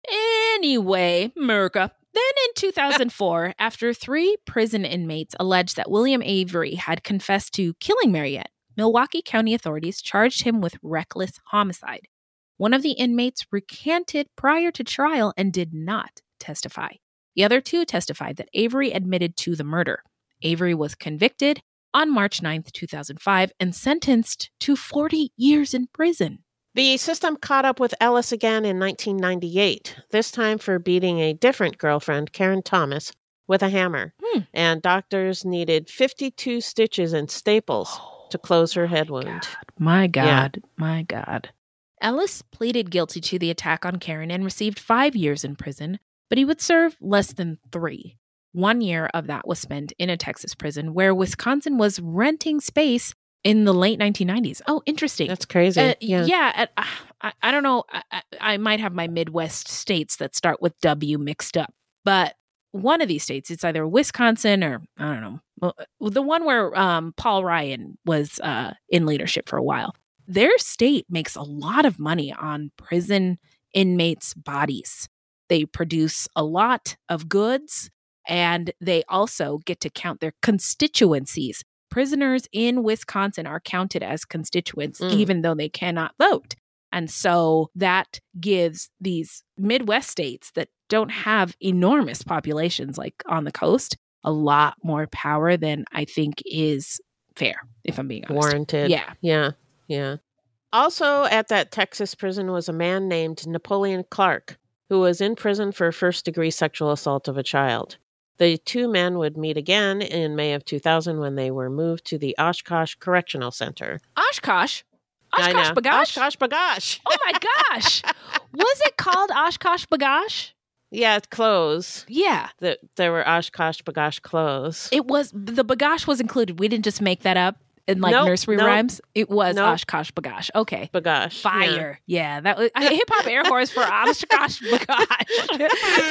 anyway, Merca. Then in two thousand four, after three prison inmates alleged that William Avery had confessed to killing Mariette, Milwaukee County authorities charged him with reckless homicide. One of the inmates recanted prior to trial and did not testify. The other two testified that Avery admitted to the murder. Avery was convicted on March ninth, two thousand five, and sentenced to forty years in prison. The system caught up with Ellis again in nineteen ninety-eight, this time for beating a different girlfriend, Karen Thomas, with a hammer. Hmm. And doctors needed fifty-two stitches and staples to close her head wound. My Yeah. God, my God. Ellis pleaded guilty to the attack on Karen and received five years in prison, but he would serve less than three. One year of that was spent in a Texas prison where Wisconsin was renting space in the late nineteen nineties. Oh, interesting. That's crazy. Uh, yeah. yeah. uh, I, I don't know. I, I, I might have my Midwest states that start with W mixed up, but one of these states, it's either Wisconsin or I don't know, well, the one where um, Paul Ryan was uh, in leadership for a while. Their state makes a lot of money on prison inmates' bodies. They produce a lot of goods, and they also get to count their constituencies. Prisoners in Wisconsin are counted as constituents, Mm. even though they cannot vote. And so that gives these Midwest states that don't have enormous populations like on the coast a lot more power than I think is fair, if I'm being honest. Warranted. Yeah. Yeah. Yeah. Also at that Texas prison was a man named Napoleon Clark, who was in prison for first degree sexual assault of a child. The two men would meet again in May of two thousand when they were moved to the Oshkosh Correctional Center. Oshkosh? I Oshkosh know. Bagosh? Oshkosh Bagosh. Oh my gosh. Was it called Oshkosh Bagosh? Yeah, clothes. Yeah. The, there were Oshkosh Bagosh clothes. It was, the Bagosh was included. We didn't just make that up in like Nope, nursery nope. rhymes. It was Nope. Oshkosh Bagosh. Okay. Bagosh. Fire. Yeah. That was hip hop air horse for Oshkosh Bagosh.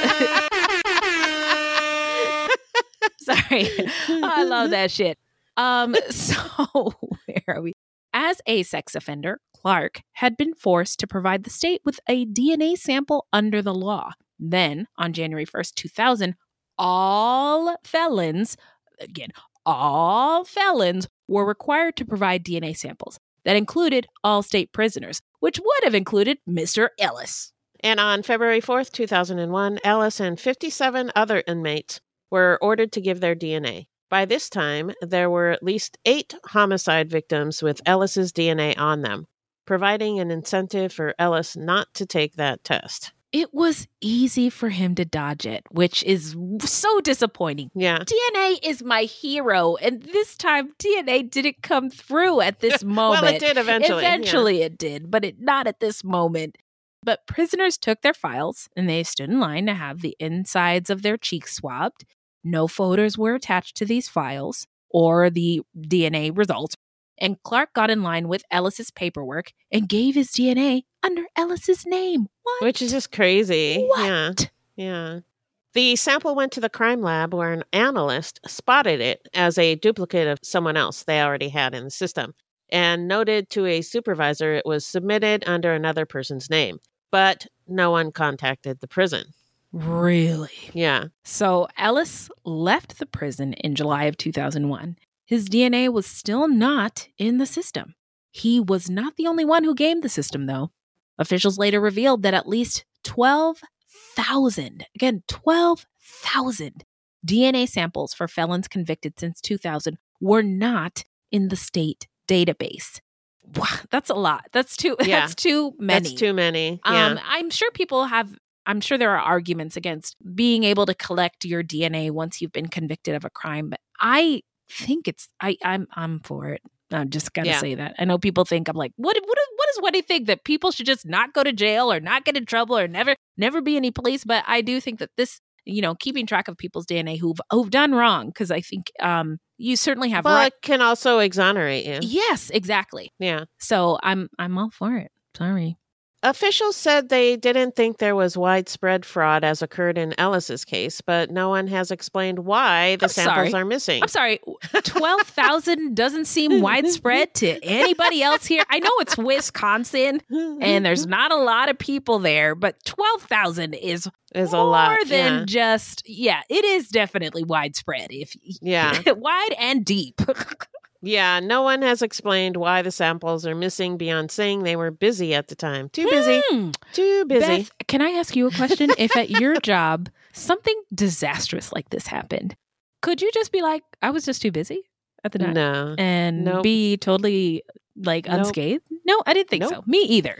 Sorry. I love that shit. Um, so where are we? As a sex offender, Clark had been forced to provide the state with a D N A sample under the law. Then, on January first, two thousand, all felons, again, all felons were required to provide D N A samples. That included all state prisoners, which would have included Mister Ellis. And on February fourth, two thousand one, Ellis and fifty-seven other inmates were ordered to give their D N A. By this time, there were at least eight homicide victims with Ellis's D N A on them, providing an incentive for Ellis not to take that test. It was easy for him to dodge it, which is so disappointing. Yeah. D N A is my hero, and this time D N A didn't come through at this moment. Well, it did eventually. Eventually yeah. it did, but it not at this moment. But prisoners took their files, and they stood in line to have the insides of their cheeks swabbed. No photos were attached to these files or the D N A results. And Clark got in line with Ellis's paperwork and gave his D N A under Ellis's name. What? Which is just crazy. What? Yeah. Yeah. The sample went to the crime lab where an analyst spotted it as a duplicate of someone else they already had in the system and noted to a supervisor it was submitted under another person's name. But no one contacted the prison. Really? Yeah. So Ellis left the prison in July of two thousand one. His D N A was still not in the system. He was not the only one who gamed the system, though. Officials later revealed that at least twelve thousand, again, twelve thousand D N A samples for felons convicted since two thousand were not in the state database. Wow, that's a lot. That's too, Yeah. that's too many. That's too many. Um, Yeah. I'm sure people have, I'm sure there are arguments against being able to collect your D N A once you've been convicted of a crime, but I think it's, I, I'm, I'm for it. I'm just gotta Yeah. say that. I know people think I'm like, what, what, what does Wendy think, that people should just not go to jail or not get in trouble or never, never be any police? But I do think that this, you know, keeping track of people's D N A who've, who've done wrong, because I think um, you certainly have. Well, right- it can also exonerate you. Yes, exactly. Yeah. So I'm, I'm all for it. Sorry. Officials said they didn't think there was widespread fraud as occurred in Ellis's case, but no one has explained why the I'm samples sorry. are missing. I'm sorry, twelve thousand doesn't seem widespread to anybody else here. I know it's Wisconsin and there's not a lot of people there, but twelve thousand is, is a more lot than yeah. just, yeah, it is definitely widespread. If Yeah. wide and deep. Yeah, no one has explained why the samples are missing beyond saying they were busy at the time. Too busy. Hmm. Too busy. Beth, can I ask you a question? If at your job something disastrous like this happened, could you just be like, I was just too busy at the time? No. And Nope. be totally like Nope. unscathed? No, I didn't think Nope. so. Me either.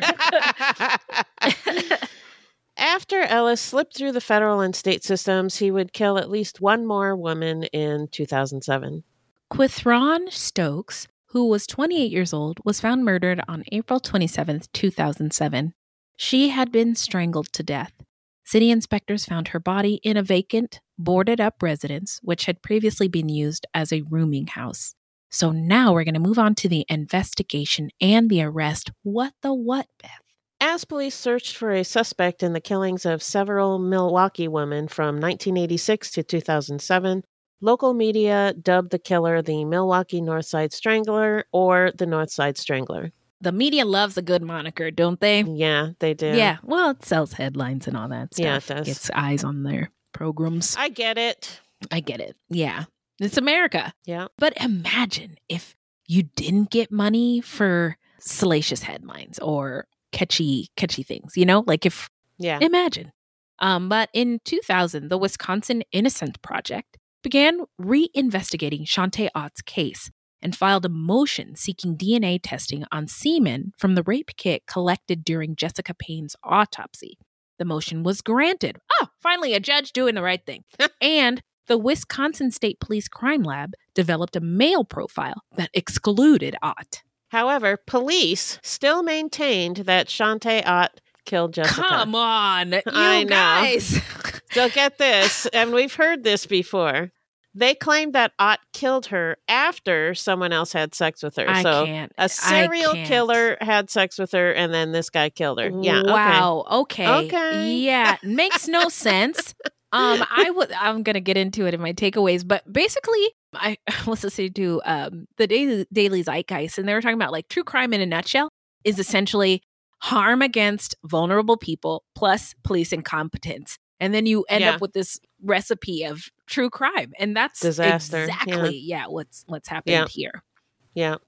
After Ellis slipped through the federal and state systems, he would kill at least one more woman in two thousand seven. Quithron Stokes, who was twenty-eight years old, was found murdered on April twenty-seventh, two thousand seven. She had been strangled to death. City inspectors found her body in a vacant, boarded-up residence, which had previously been used as a rooming house. So now we're going to move on to the investigation and the arrest. What the what, Beth? As police searched for a suspect in the killings of several Milwaukee women from nineteen eighty-six to two thousand seven, local media dubbed the killer the Milwaukee Northside Strangler or the Northside Strangler. The media loves a good moniker, don't they? Yeah, they do. Yeah, well, it sells headlines and all that stuff. Yeah, it does. Gets eyes on their programs. I get it. I get it. Yeah. It's America. Yeah. But imagine if you didn't get money for salacious headlines or catchy, catchy things, you know? Like if, Yeah. imagine. Um, but in two thousand, the Wisconsin Innocent Project began reinvestigating Shantae Ott's case and filed a motion seeking D N A testing on semen from the rape kit collected during Jessica Payne's autopsy. The motion was granted. Oh, finally a judge doing the right thing. And the Wisconsin State Police Crime Lab developed a male profile that excluded Ott. However, police still maintained that Shantae Ott killed Jessica. Come on, you I know. guys. So get this, and we've heard this before. They claimed that Ott killed her after someone else had sex with her. I so can't. a serial I can't. killer had sex with her, and then this guy killed her. Yeah. Wow. Okay. Okay. Yeah. Makes no sense. Um, I would. I'm gonna get into it in my takeaways, but basically, I was listening to um the Daily, Daily Zeitgeist, and they were talking about like true crime in a nutshell is essentially harm against vulnerable people plus police incompetence, and then you end Yeah. up with this recipe of true crime, and that's Disaster, exactly yeah, what's what's happened Yeah. here. Yeah.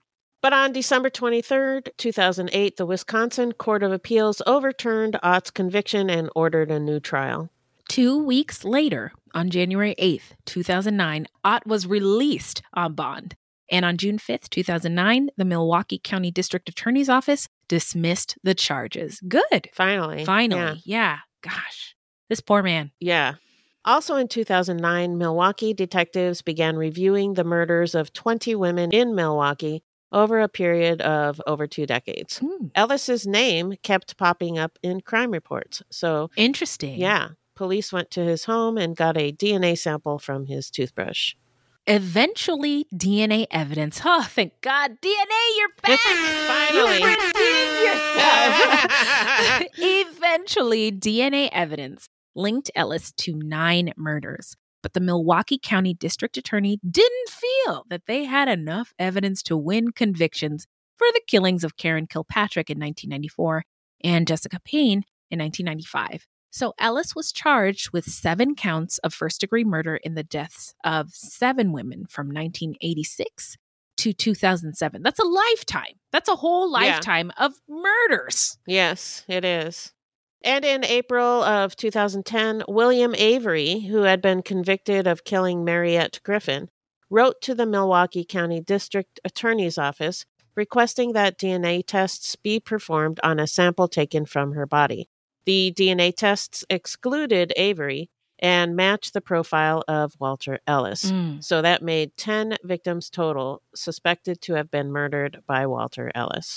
But on December twenty-third, two thousand eight, the Wisconsin Court of Appeals overturned Ott's conviction and ordered a new trial. Two weeks later, on January eighth, two thousand nine, Ott was released on bond. And on June fifth, two thousand nine, the Milwaukee County District Attorney's Office dismissed the charges. Good. Finally. Finally. Yeah. yeah. Gosh. This poor man. Yeah. Also in two thousand nine, Milwaukee detectives began reviewing the murders of twenty women in Milwaukee over a period of over two decades. Mm. Ellis's name kept popping up in crime reports. So interesting. Yeah. Police went to his home and got a D N A sample from his toothbrush. Eventually, D N A evidence. Oh, thank God. D N A, you're back. Finally. You redeemed yourself. Eventually, D N A evidence linked Ellis to nine murders. But the Milwaukee County District Attorney didn't feel that they had enough evidence to win convictions for the killings of Karen Kilpatrick in nineteen ninety-four and Jessica Payne in nineteen ninety-five. So Ellis was charged with seven counts of first-degree murder in the deaths of seven women from nineteen eighty-six to two thousand seven. That's a lifetime. That's a whole lifetime yeah. of murders. Yes, it is. And in April of two thousand ten, William Avery, who had been convicted of killing Mariette Griffin, wrote to the Milwaukee County District Attorney's Office requesting that D N A tests be performed on a sample taken from her body. The D N A tests excluded Avery and matched the profile of Walter Ellis. Mm. So that made ten victims total suspected to have been murdered by Walter Ellis.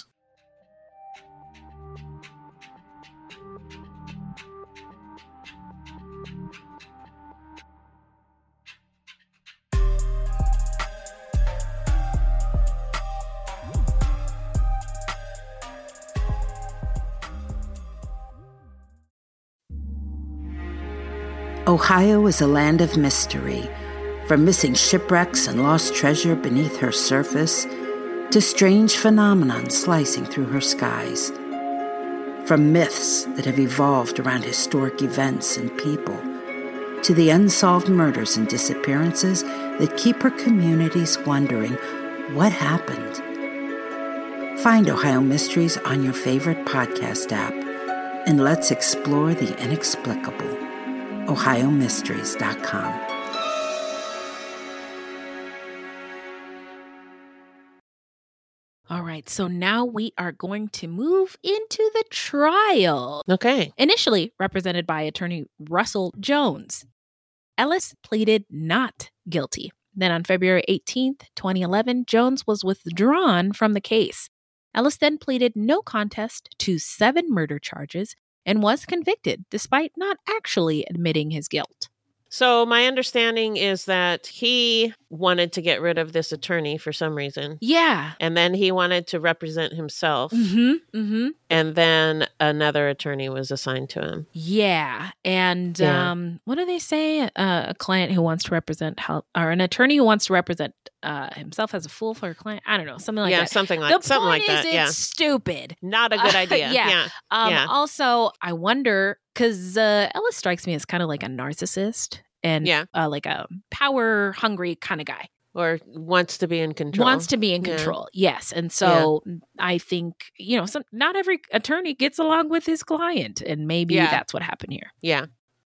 Ohio is a land of mystery, from missing shipwrecks and lost treasure beneath her surface to strange phenomenon slicing through her skies. From myths that have evolved around historic events and people to the unsolved murders and disappearances that keep her communities wondering what happened. Find Ohio Mysteries on your favorite podcast app, and let's explore the inexplicable. ohio mysteries dot com. All right, so now we are going to move into the trial. Okay. Initially represented by attorney Russell Jones, Ellis pleaded not guilty. Then on February eighteenth, twenty eleven, Jones was withdrawn from the case. Ellis then pleaded no contest to seven murder charges and was convicted despite not actually admitting his guilt. So my understanding is that he wanted to get rid of this attorney for some reason. Yeah. And then he wanted to represent himself. Mm-hmm. Mm-hmm. And then another attorney was assigned to him. Yeah. And Yeah. um, what do they say? Uh, a client who wants to represent, hel- or an attorney who wants to represent uh, himself as a fool for a client. I don't know. Something like yeah, that. something like the something point like that. Is yeah. It's stupid. Not a good Uh, idea. yeah. Yeah. Um, yeah. Also, I wonder, because uh, Ellis strikes me as kind of like a narcissist and Yeah. uh, like a power hungry kind of guy. Or wants to be in control. Wants to be in Yeah. control. Yes. And so I think, you know, some not every attorney gets along with his client. And maybe Yeah. that's what happened here. Yeah.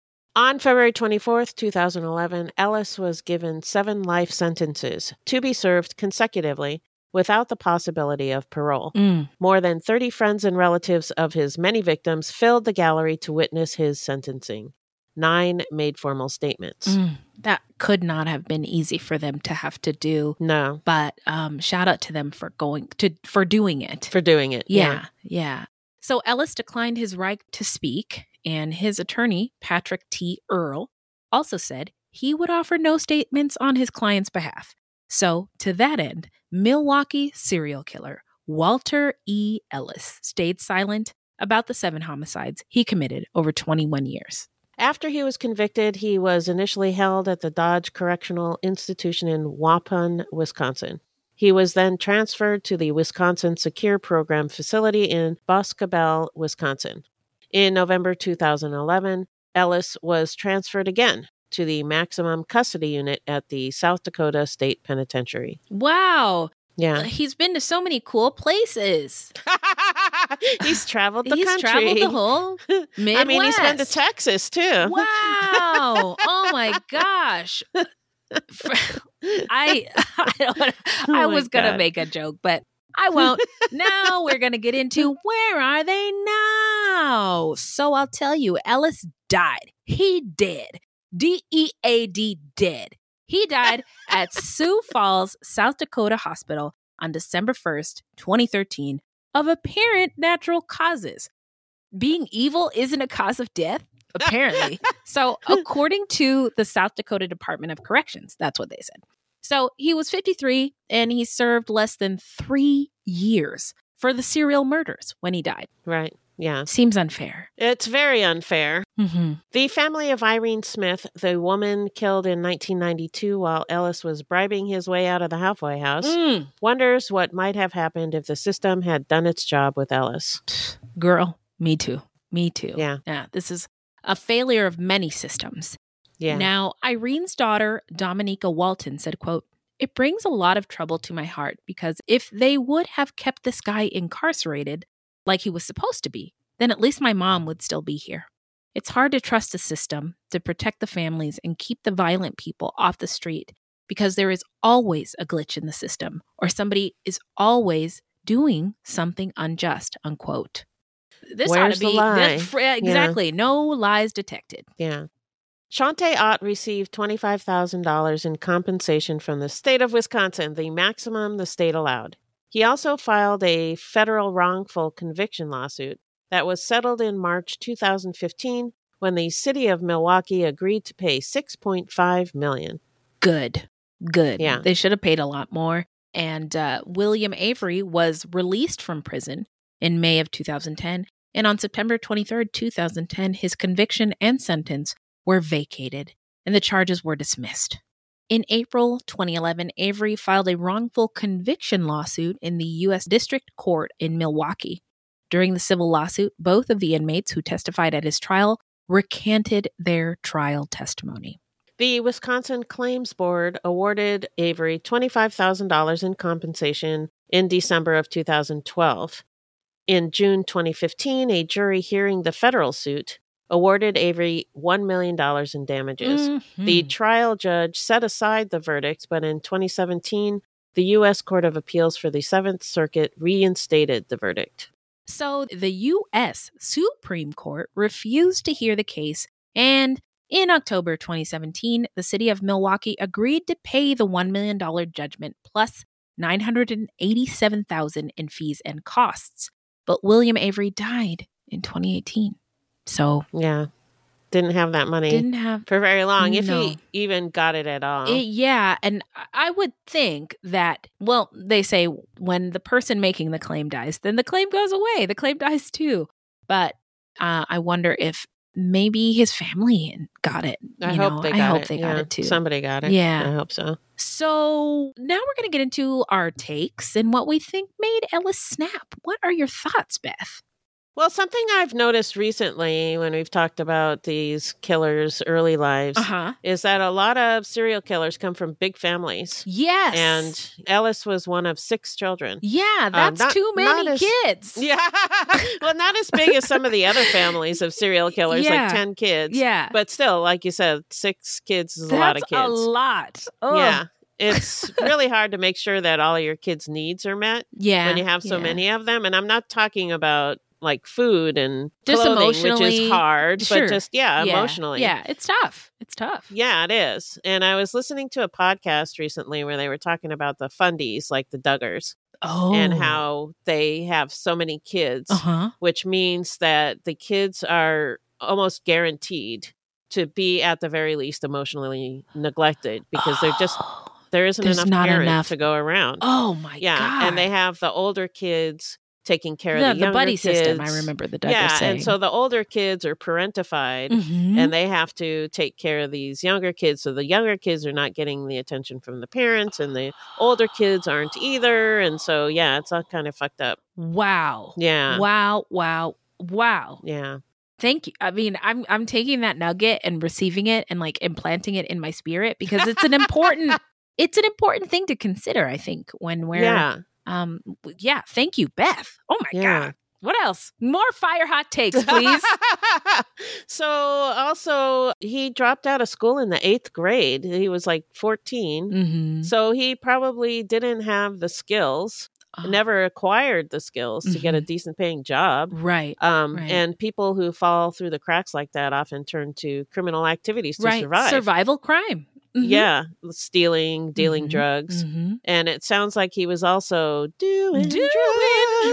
On February twenty-fourth, twenty eleven, Ellis was given seven life sentences to be served consecutively without the possibility of parole. Mm. More than thirty friends and relatives of his many victims filled the gallery to witness his sentencing. Nine made formal statements. Mm. That could not have been easy for them to have to do. No. But um, shout out to them for going to for doing it. For doing it. Yeah, yeah. So Ellis declined his right to speak, and his attorney, Patrick T. Earl, also said he would offer no statements on his client's behalf. So, to that end, Milwaukee serial killer Walter E. Ellis stayed silent about the seven homicides he committed over twenty-one years. After he was convicted, he was initially held at the Dodge Correctional Institution in Waupun, Wisconsin. He was then transferred to the Wisconsin Secure Program facility in Boscobel, Wisconsin. In November two thousand eleven, Ellis was transferred again to the maximum custody unit at the South Dakota State Penitentiary. Wow. Yeah. He's been to so many cool places. He's traveled the He's country. traveled the whole Midwest. I mean, he's been to Texas, too. Wow. Oh, my gosh. I I, don't, Oh I my was going to God. make a joke, but I won't. Now we're going to get into where are they now? So I'll tell you, Ellis died. He did. D E A D dead. He died at Sioux Falls, South Dakota Hospital on December first, twenty thirteen, of apparent natural causes. Being evil isn't a cause of death, apparently. So according to the South Dakota Department of Corrections, that's what they said. So he was fifty-three and he served less than three years for the serial murders when he died. Right. Yeah. Seems unfair. It's very unfair. Mm-hmm. The family of Irene Smith, the woman killed in nineteen ninety-two while Ellis was bribing his way out of the halfway house, Mm. wonders what might have happened if the system had done its job with Ellis. Girl, me too. Me too. Yeah. Yeah. This is a failure of many systems. Yeah. Now, Irene's daughter, Dominica Walton, said, quote, "It brings a lot of trouble to my heart because if they would have kept this guy incarcerated like he was supposed to be, then at least my mom would still be here. It's hard to trust the system to protect the families and keep the violent people off the street because there is always a glitch in the system or somebody is always doing something unjust," unquote. This Where's ought to the be lie? this- exactly. Yeah. No lies detected. Yeah. Shante Ott received twenty-five thousand dollars in compensation from the state of Wisconsin, the maximum the state allowed. He also filed a federal wrongful conviction lawsuit that was settled in March two thousand fifteen when the city of Milwaukee agreed to pay six point five million dollars. Good. Good. Yeah. They should have paid a lot more. And uh, William Avery was released from prison in May of two thousand ten. And on September twenty-third, two thousand ten, his conviction and sentence were vacated and the charges were dismissed. In April twenty eleven, Avery filed a wrongful conviction lawsuit in the U S District Court in Milwaukee. During the civil lawsuit, both of the inmates who testified at his trial recanted their trial testimony. The Wisconsin Claims Board awarded Avery twenty-five thousand dollars in compensation in December of two thousand twelve. In June twenty fifteen, a jury hearing the federal suit awarded Avery one million dollars in damages. Mm-hmm. The trial judge set aside the verdict, but in twenty seventeen, the U S Court of Appeals for the Seventh Circuit reinstated the verdict. So the U S Supreme Court refused to hear the case, and in October twenty seventeen, the city of Milwaukee agreed to pay the one million dollars judgment plus nine hundred eighty-seven thousand dollars in fees and costs. But William Avery died in twenty eighteen. So yeah, didn't have that money didn't have for very long, if no. he even got it at all. It- yeah, and I would think that, well, they say when the person making the claim dies, then the claim goes away. The claim dies too. But uh, I wonder if maybe his family got it. I you hope know? they I got hope it. they Yeah, got it too. Somebody got it. Yeah. I hope so. So now we're going to get into our takes and what we think made Ellis snap. What are your thoughts, Beth? Well, something I've noticed recently when we've talked about these killers' early lives Uh-huh. is that a lot of serial killers come from big families. Yes. And Ellis was one of six children. Yeah, Um, that's not- too many not as- kids. Yeah. Well, not as big as some of the other families of serial killers, Yeah. like ten kids. Yeah. But still, like you said, six kids is a That's lot of kids. a lot. Ugh. Yeah. It's really hard to make sure that all of your kids' needs are met Yeah, when you have so yeah. many of them. And I'm not talking about like food and Just clothing, which emotionally. is hard, Sure. but just, yeah, Yeah. emotionally. Yeah, it's tough. It's tough. Yeah, it is. And I was listening to a podcast recently where they were talking about the fundies, like the Duggars. Oh. And how they have so many kids, Uh-huh. which means that the kids are almost guaranteed to be at the very least emotionally neglected because they're just there isn't There's enough not parents enough. to go around. Oh my yeah, God. and they have the older kids taking care Yeah, of the the younger buddy kids. system, I remember the Duggars yeah, saying. and so the older kids are parentified, Mhm. and they have to take care of these younger kids. So the younger kids are not getting the attention from the parents, and the older kids aren't either. And so yeah, it's all kind of fucked up. Wow. Yeah. Wow, wow, wow. Yeah. Thank you. I mean, I'm I'm taking that nugget and receiving it and like implanting it in my spirit because it's an important it's an important thing to consider, I think, when we're, Yeah. um, yeah, thank you, Beth. Oh my Yeah. God. What else? More fire hot takes, please. So also, he dropped out of school in the eighth grade. He was like fourteen. Mm-hmm. So he probably didn't have the skills, Oh. never acquired the skills to get a Mhm. decent paying job. Right. Um, right. And people who fall through the cracks like that often turn to criminal activities to right. survive. Survival crime. Mhm. Yeah, stealing, dealing Mhm. drugs. Mhm. And it sounds like he was also doing, Doing drugs.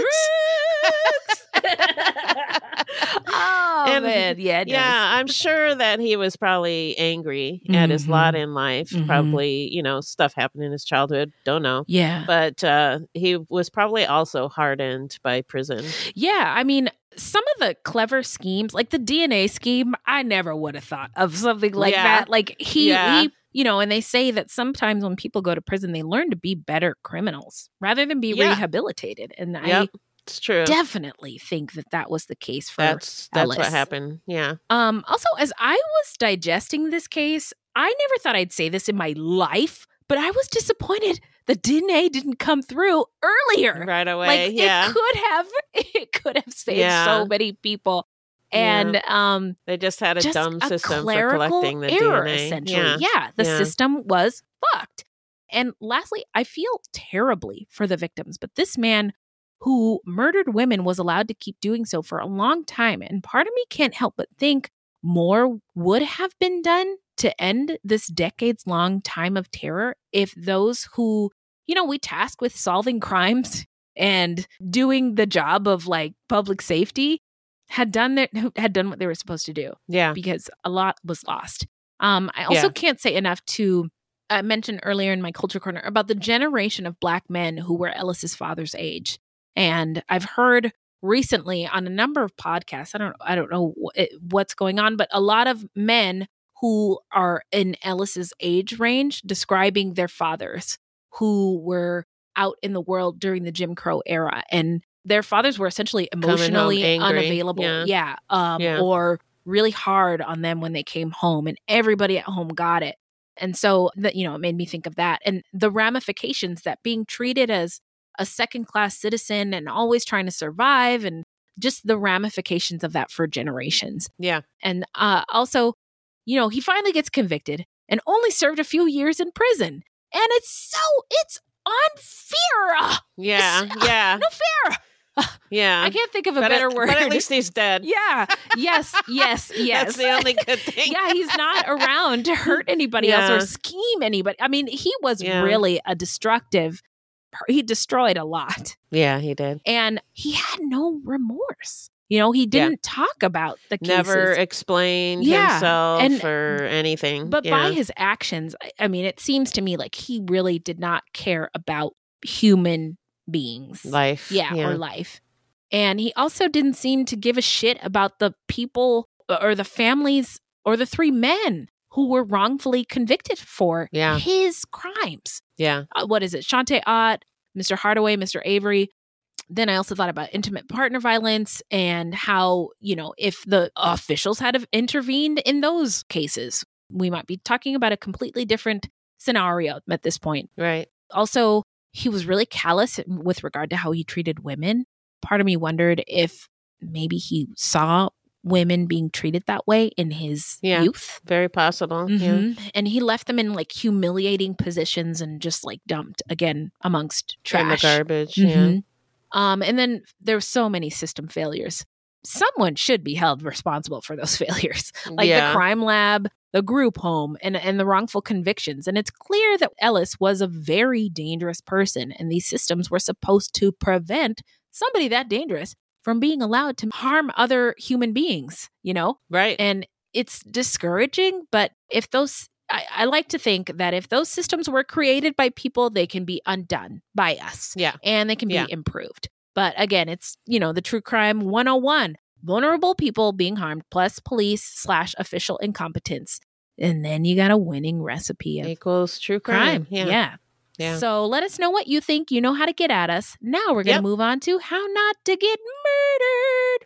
Oh, And- man. Yeah, it Yeah, I'm sure that he was probably angry at his lot Mhm. in life. Mhm. Probably, you know, stuff happened in his childhood. Don't know. Yeah. But uh, he was probably also hardened by prison. Yeah, I mean, some of the clever schemes, like the D N A scheme, I never would have thought of something like Yeah. that. Like he, Yeah. he, you know, and they say that sometimes when people go to prison, they learn to be better criminals rather than be Yeah. rehabilitated. And Yep, it's true. I definitely think that that was the case for That's that's what Ellis. happened. Yeah. Um, also, as I was digesting this case, I never thought I'd say this in my life, but I was disappointed the D N A didn't come through earlier. Right away. Like yeah. it could have, it could have saved Yeah. so many people. And Yeah. um, They just had a just dumb a system for clerical collecting the error, D N A. essentially. Yeah. Yeah, the Yeah. system was fucked. And lastly, I feel terribly for the victims, but this man who murdered women was allowed to keep doing so for a long time. And part of me can't help but think more would have been done to end this decades long time of terror if those who, you know, we task with solving crimes and doing the job of like public safety had done their, had done what they were supposed to do. Yeah. Because a lot was lost. Um, I also Yeah. can't say enough to uh, mention earlier in my culture corner about the generation of Black men who were Ellis's father's age. And I've heard recently on a number of podcasts, I don't, I don't know wh- what's going on, but a lot of men who are in Ellis's age range describing their fathers who were out in the world during the Jim Crow era, and their fathers were essentially Coming home emotionally angry. unavailable. Yeah. Yeah. Um, Yeah. Or really hard on them when they came home, and everybody at home got it. And so that, you know, it made me think of that and the ramifications that being treated as a second class citizen and always trying to survive, and just the ramifications of that for generations. Yeah. And uh, also, you know, he finally gets convicted and only served a few years in prison. And it's so, it's unfair. Ah, Yeah. it's, ah, Yeah. no fair. Yeah. I can't think of a But better at, word. But at least he's dead. Yeah. Yes. Yes. Yes. That's the only good thing. Yeah, he's not around to hurt anybody else Yeah. or scheme anybody. I mean, he was Yeah. really a destructive. He destroyed a lot, Yeah, he did. and he had no remorse. You know, he didn't talk about the cases. Never explained Yeah, himself and- or anything. But yeah. by his actions, I, I mean, it seems to me like he really did not care about human beings. life. Yeah, yeah. or life. And he also didn't seem to give a shit about the people or the families or the three men who were wrongfully convicted for Yeah. his crimes. Yeah. Uh, what is it? Shantae Ott, Mister Hardaway, Mister Avery. Then I also thought about intimate partner violence and how, you know, if the officials had have intervened in those cases, we might be talking about a completely different scenario at this point. Right. Also, he was really callous with regard to how he treated women. Part of me wondered if maybe he saw women being treated that way in his Yeah. youth. Very possible. Yeah. Mhm. And he left them in like humiliating positions and just like dumped again amongst trash. In the garbage. Yeah. Mhm. Um, and then there's so many system failures. Someone should be held responsible for those failures, like Yeah. the crime lab, the group home, and and the wrongful convictions. And it's clear that Ellis was a very dangerous person, and these systems were supposed to prevent somebody that dangerous from being allowed to harm other human beings. You know, Right. and it's discouraging. But if those I, I like to think that if those systems were created by people, they can be undone by us. Yeah. And they can be Yeah. improved. But again, it's, you know, the true crime one oh one. Vulnerable people being harmed, plus police slash official incompetence. And then you got a winning recipe of Equals true crime. crime. Yeah. Yeah. Yeah. So let us know what you think. You know how to get at us. Now we're going to Yep. move on to how not to get murdered.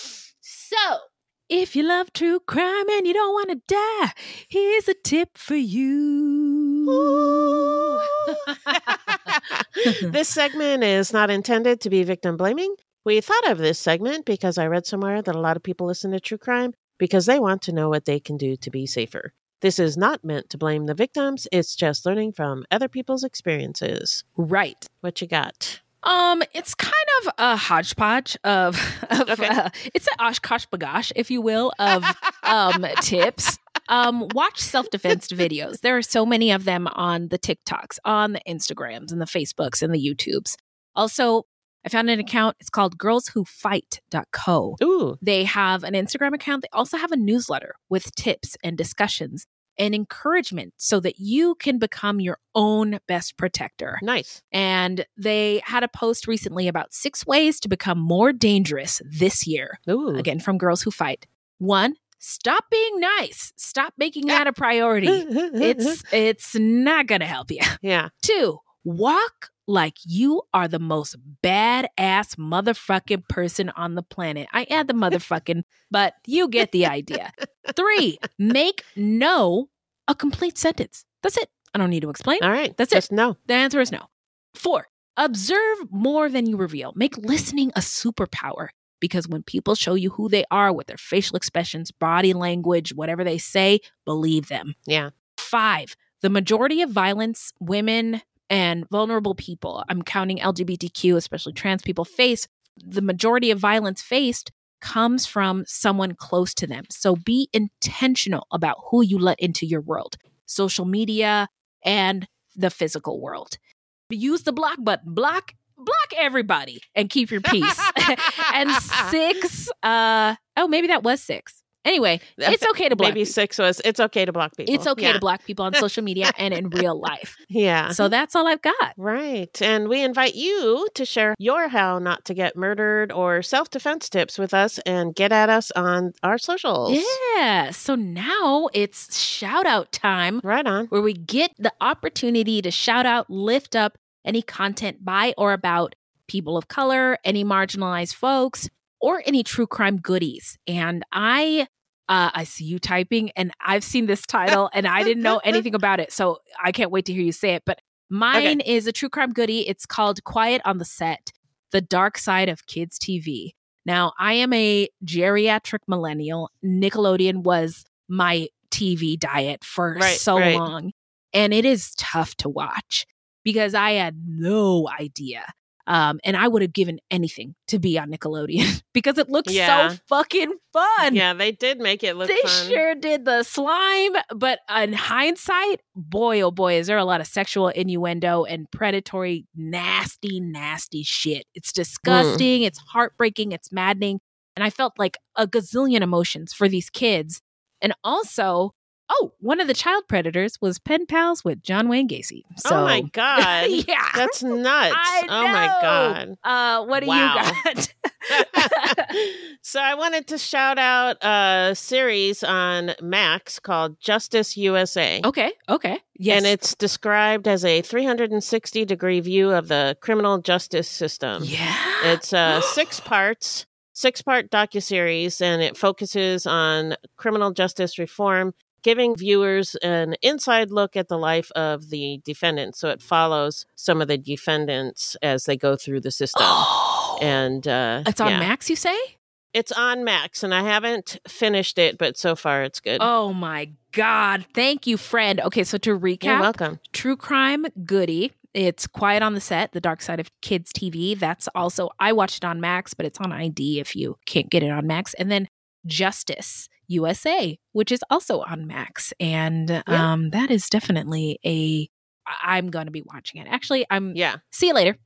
So if you love true crime and you don't want to die, here's a tip for you. This segment is not intended to be victim blaming. We thought of this segment because I read somewhere that a lot of people listen to true crime because they want to know what they can do to be safer. This is not meant to blame the victims. It's just learning from other people's experiences. Right. What you got? Um, it's kind of a hodgepodge of, of Okay. uh, it's an oshkosh bagosh, if you will, of um tips. Um, watch self-defense videos. There are so many of them on the TikToks, on the Instagrams, and the Facebooks, and the YouTubes. Also, I found an account. It's called girls who fight dot co. Ooh. They have an Instagram account. They also have a newsletter with tips and discussions and encouragement so that you can become your own best protector. Nice. And they had a post recently about six ways to become more dangerous this year. Ooh. Again, from Girls Who Fight. One, stop being nice. Stop making that a priority. It's it's not going to help you. Yeah. Two, walk like you are the most badass motherfucking person on the planet. I add the motherfucking, but you get the idea. Three, make no a complete sentence. That's it. I don't need to explain. All right. That's Just it. no. The answer is no. Four, observe more than you reveal. Make listening a superpower because when people show you who they are with their facial expressions, body language, whatever they say, believe them. Yeah. Five, the majority of violence women and vulnerable people, I'm counting L G B T Q, especially trans people, face, the majority of violence faced comes from someone close to them. So be intentional about who you let into your world, social media and the physical world. Use the block button. Block block everybody and keep your peace. And six, uh, oh, maybe that was six. Anyway, it's okay to block Maybe people. six was, it's okay to block people. It's okay Yeah. to block people on social media and in real life. Yeah. So that's all I've got. Right. And we invite you to share your how not to get murdered or self-defense tips with us and get at us on our socials. Yeah. So now it's shout out time. Right on. Where we get the opportunity to shout out, lift up any content by or about people of color, any marginalized folks, or any true crime goodies. And I uh, I see you typing, and I've seen this title, and I didn't know anything about it. So I can't wait to hear you say it. But mine Okay. is a true crime goodie. It's called Quiet on the Set, The Dark Side of Kids T V. Now, I am a geriatric millennial. Nickelodeon was my T V diet for Right, so right. long. And it is tough to watch because I had no idea. Um, and I would have given anything to be on Nickelodeon because it looks Yeah. so fucking fun. Yeah, they did make it look They fun. sure did the slime, but in hindsight, boy, oh boy, is there a lot of sexual innuendo and predatory, nasty, nasty shit. It's disgusting. It's heartbreaking. It's maddening. And I felt like a gazillion emotions for these kids. And also, oh, one of the child predators was pen pals with John Wayne Gacy. So, oh my God. yeah. That's nuts. I Oh my know. God. Uh, what do Wow. you got? So I wanted to shout out a series on Max called Justice U S A. Okay, okay. Yes. And it's described as a three hundred sixty degree view of the criminal justice system. Yeah. It's uh, six parts, six part docuseries, and it focuses on criminal justice reform, giving viewers an inside look at the life of the defendants. So it follows some of the defendants as they go through the system. And uh, It's on yeah. Max, you say? It's on Max, and I haven't finished it, but so far it's good. Oh my God. Thank you, friend. Okay, so to recap, You're welcome. True crime goodie. It's Quiet on the Set, The Dark Side of Kids T V. That's also, I watched it on Max, but it's on I D if you can't get it on Max. And then Justice U S A, which is also on Max. And um, that is definitely a, I- I'm going to be watching it. Actually, I'm, yeah. See you later.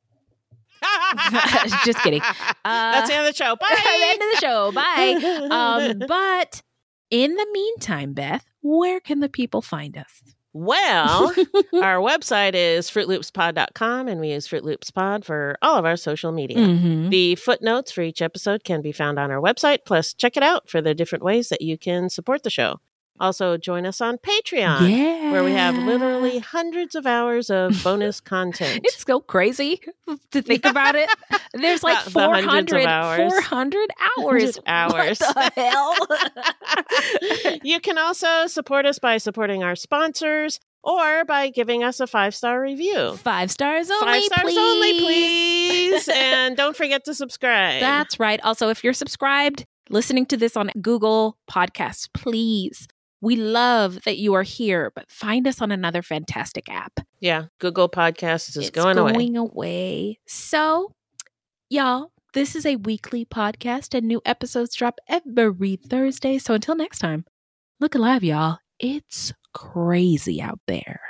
Just kidding. Uh, That's the end of the show. Bye. the end of the show. Bye. Um, but in the meantime, Beth, where can the people find us? Well, our website is fruit loops pod dot com, and we use Fruit Loops Pod for all of our social media. Mhm. The footnotes for each episode can be found on our website. Plus, check it out for the different ways that you can support the show. Also, join us on Patreon, Yeah. where we have literally hundreds of hours of bonus content. It's so crazy to think about it. There's like The- the four hundreds of hundred, hours. four hundred hours. hours. What the hell? You can also support us by supporting our sponsors. or by giving us a five-star review. Five stars only, Five stars please. only, please. And don't forget to subscribe. That's right. Also, if you're subscribed, listening to this on Google Podcasts, please. We love that you are here, but find us on another fantastic app. Yeah, Google Podcasts is it's going away. going away. So, y'all, this is a weekly podcast and new episodes drop every Thursday. So until next time, look alive, y'all. It's crazy out there.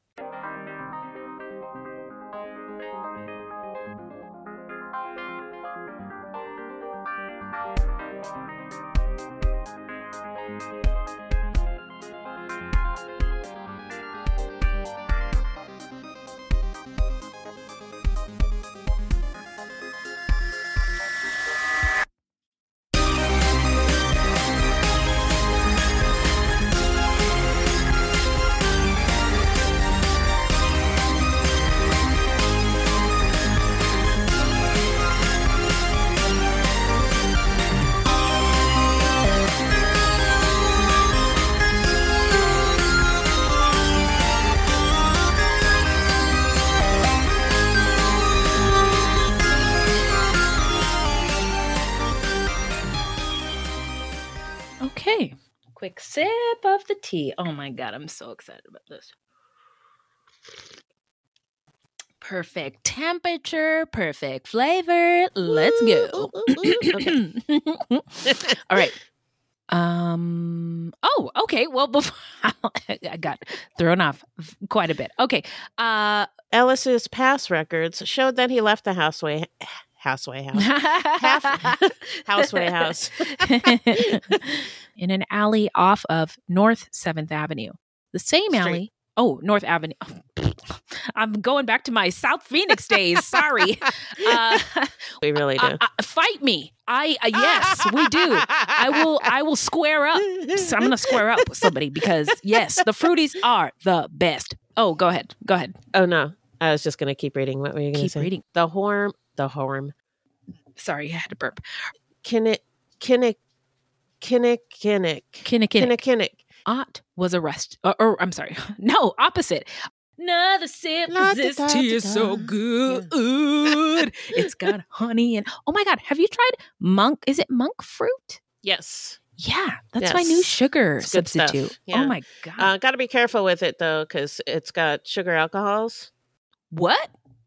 Okay. Quick sip of the tea. Oh my God, I'm so excited about this. Perfect temperature, perfect flavor. Let's go. All right. Um. Oh, okay. Well, before I got thrown off quite a bit. Okay. Uh, Ellis's past records showed that he left the houseway. Houseway house. Half, houseway house. in an alley off of North seventh Avenue. The same Street. alley. Oh, North Avenue. I'm going back to my South Phoenix days. Sorry. Uh, we really do. Uh, uh, fight me. I uh, yes, we do. I will. I will square up. So I'm going to square up with somebody because yes, the Fruities are the best. Oh, go ahead. Go ahead. Oh no, I was just going to keep reading. What were you going to Keep say? reading. The horn. The horn. Sorry, I had to burp. Kinnick. Kinnick. Kinnick. Kinnick. Kinnick. Kinnick. Kinnick. Ott was arrested. Or, or I'm sorry. No, opposite. Another sip La, of this da, da, tea da, is so da. good. It's got honey and oh my God, have you tried monk? Is it monk fruit? Yes. Yeah, that's Yes. my new sugar It's good stuff. substitute. Yeah. Oh my God. Uh, got to be careful with it though, because it's got sugar alcohols. What?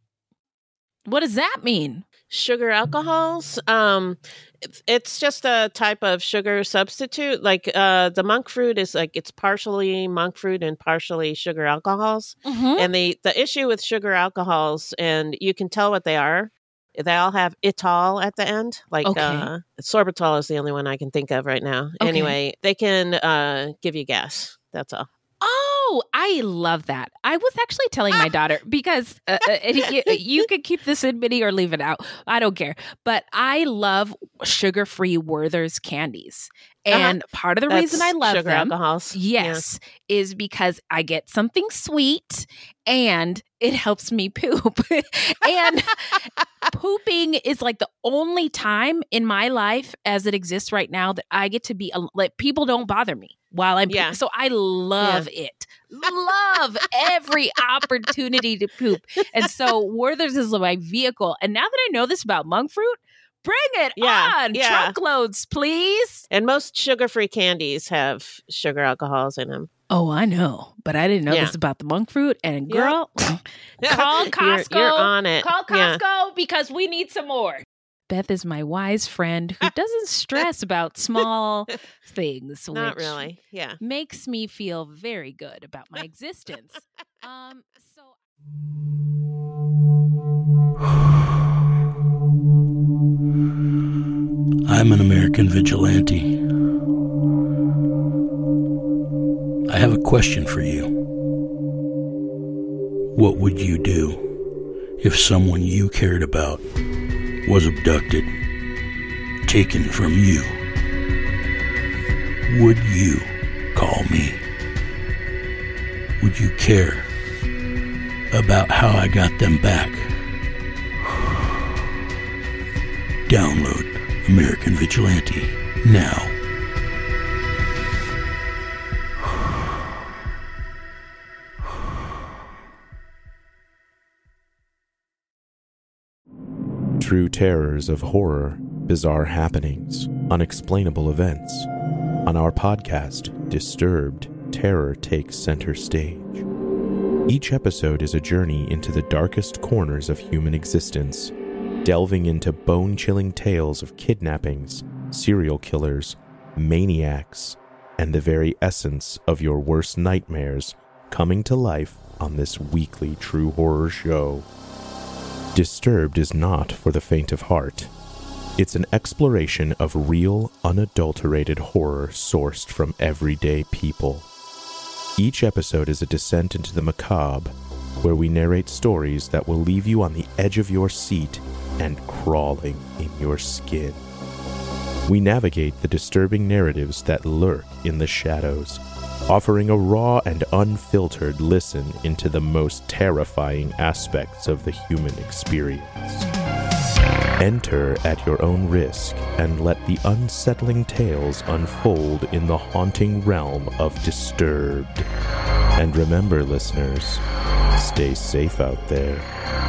What does that mean? Sugar alcohols. Um, it's, it's just a type of sugar substitute. Like uh, the monk fruit is like it's partially monk fruit and partially sugar alcohols. Mhm. And the the issue with sugar alcohols, and you can tell what they are. They all have etol at the end. Like Okay. uh, sorbitol is the only one I can think of right now. Okay. Anyway, they can uh, give you gas. That's all. Oh, I love that. I was actually telling my daughter because uh, uh, you, you could keep this in mini or leave it out. I don't care. But I love sugar-free Werther's candies. And Uh-huh. part of the That's reason I love sugar them, alcohols. yes, is because I get something sweet and it helps me poop. And pooping is like the only time in my life as it exists right now that I get to be al- like people don't bother me while I'm Yeah. pooping. So I love it. Love every opportunity to poop. And so Werther's is my vehicle. And now that I know this about monk fruit, bring it Yeah, on. yeah. Truckloads, please. And most sugar-free candies have sugar alcohols in them. Oh, I know. But I didn't know Yeah. this about the monk fruit. And Yeah. girl, call Costco. You're, you're on it. Call Yeah. Costco because we need some more. Beth is my wise friend who doesn't stress about small things. Not which really. Yeah. makes me feel very good about my existence. Um, so I'm an American vigilante. I have a question for you. What would you do if someone you cared about was abducted, taken from you? Would you call me? Would you care about how I got them back? Download American Vigilante now. true terrors of horror, bizarre happenings, unexplainable events. On our podcast, Disturbed, terror takes center stage. Each episode is a journey into the darkest corners of human existence, delving into bone-chilling tales of kidnappings, serial killers, maniacs, and the very essence of your worst nightmares coming to life on this weekly true horror show. Disturbed is not for the faint of heart. It's an exploration of real, unadulterated horror sourced from everyday people. Each episode is a descent into the macabre, where we narrate stories that will leave you on the edge of your seat and crawling in your skin. We navigate the disturbing narratives that lurk in the shadows, offering a raw and unfiltered listen into the most terrifying aspects of the human experience. Enter at your own risk and let the unsettling tales unfold in the haunting realm of Disturbed. And remember, listeners, stay safe out there.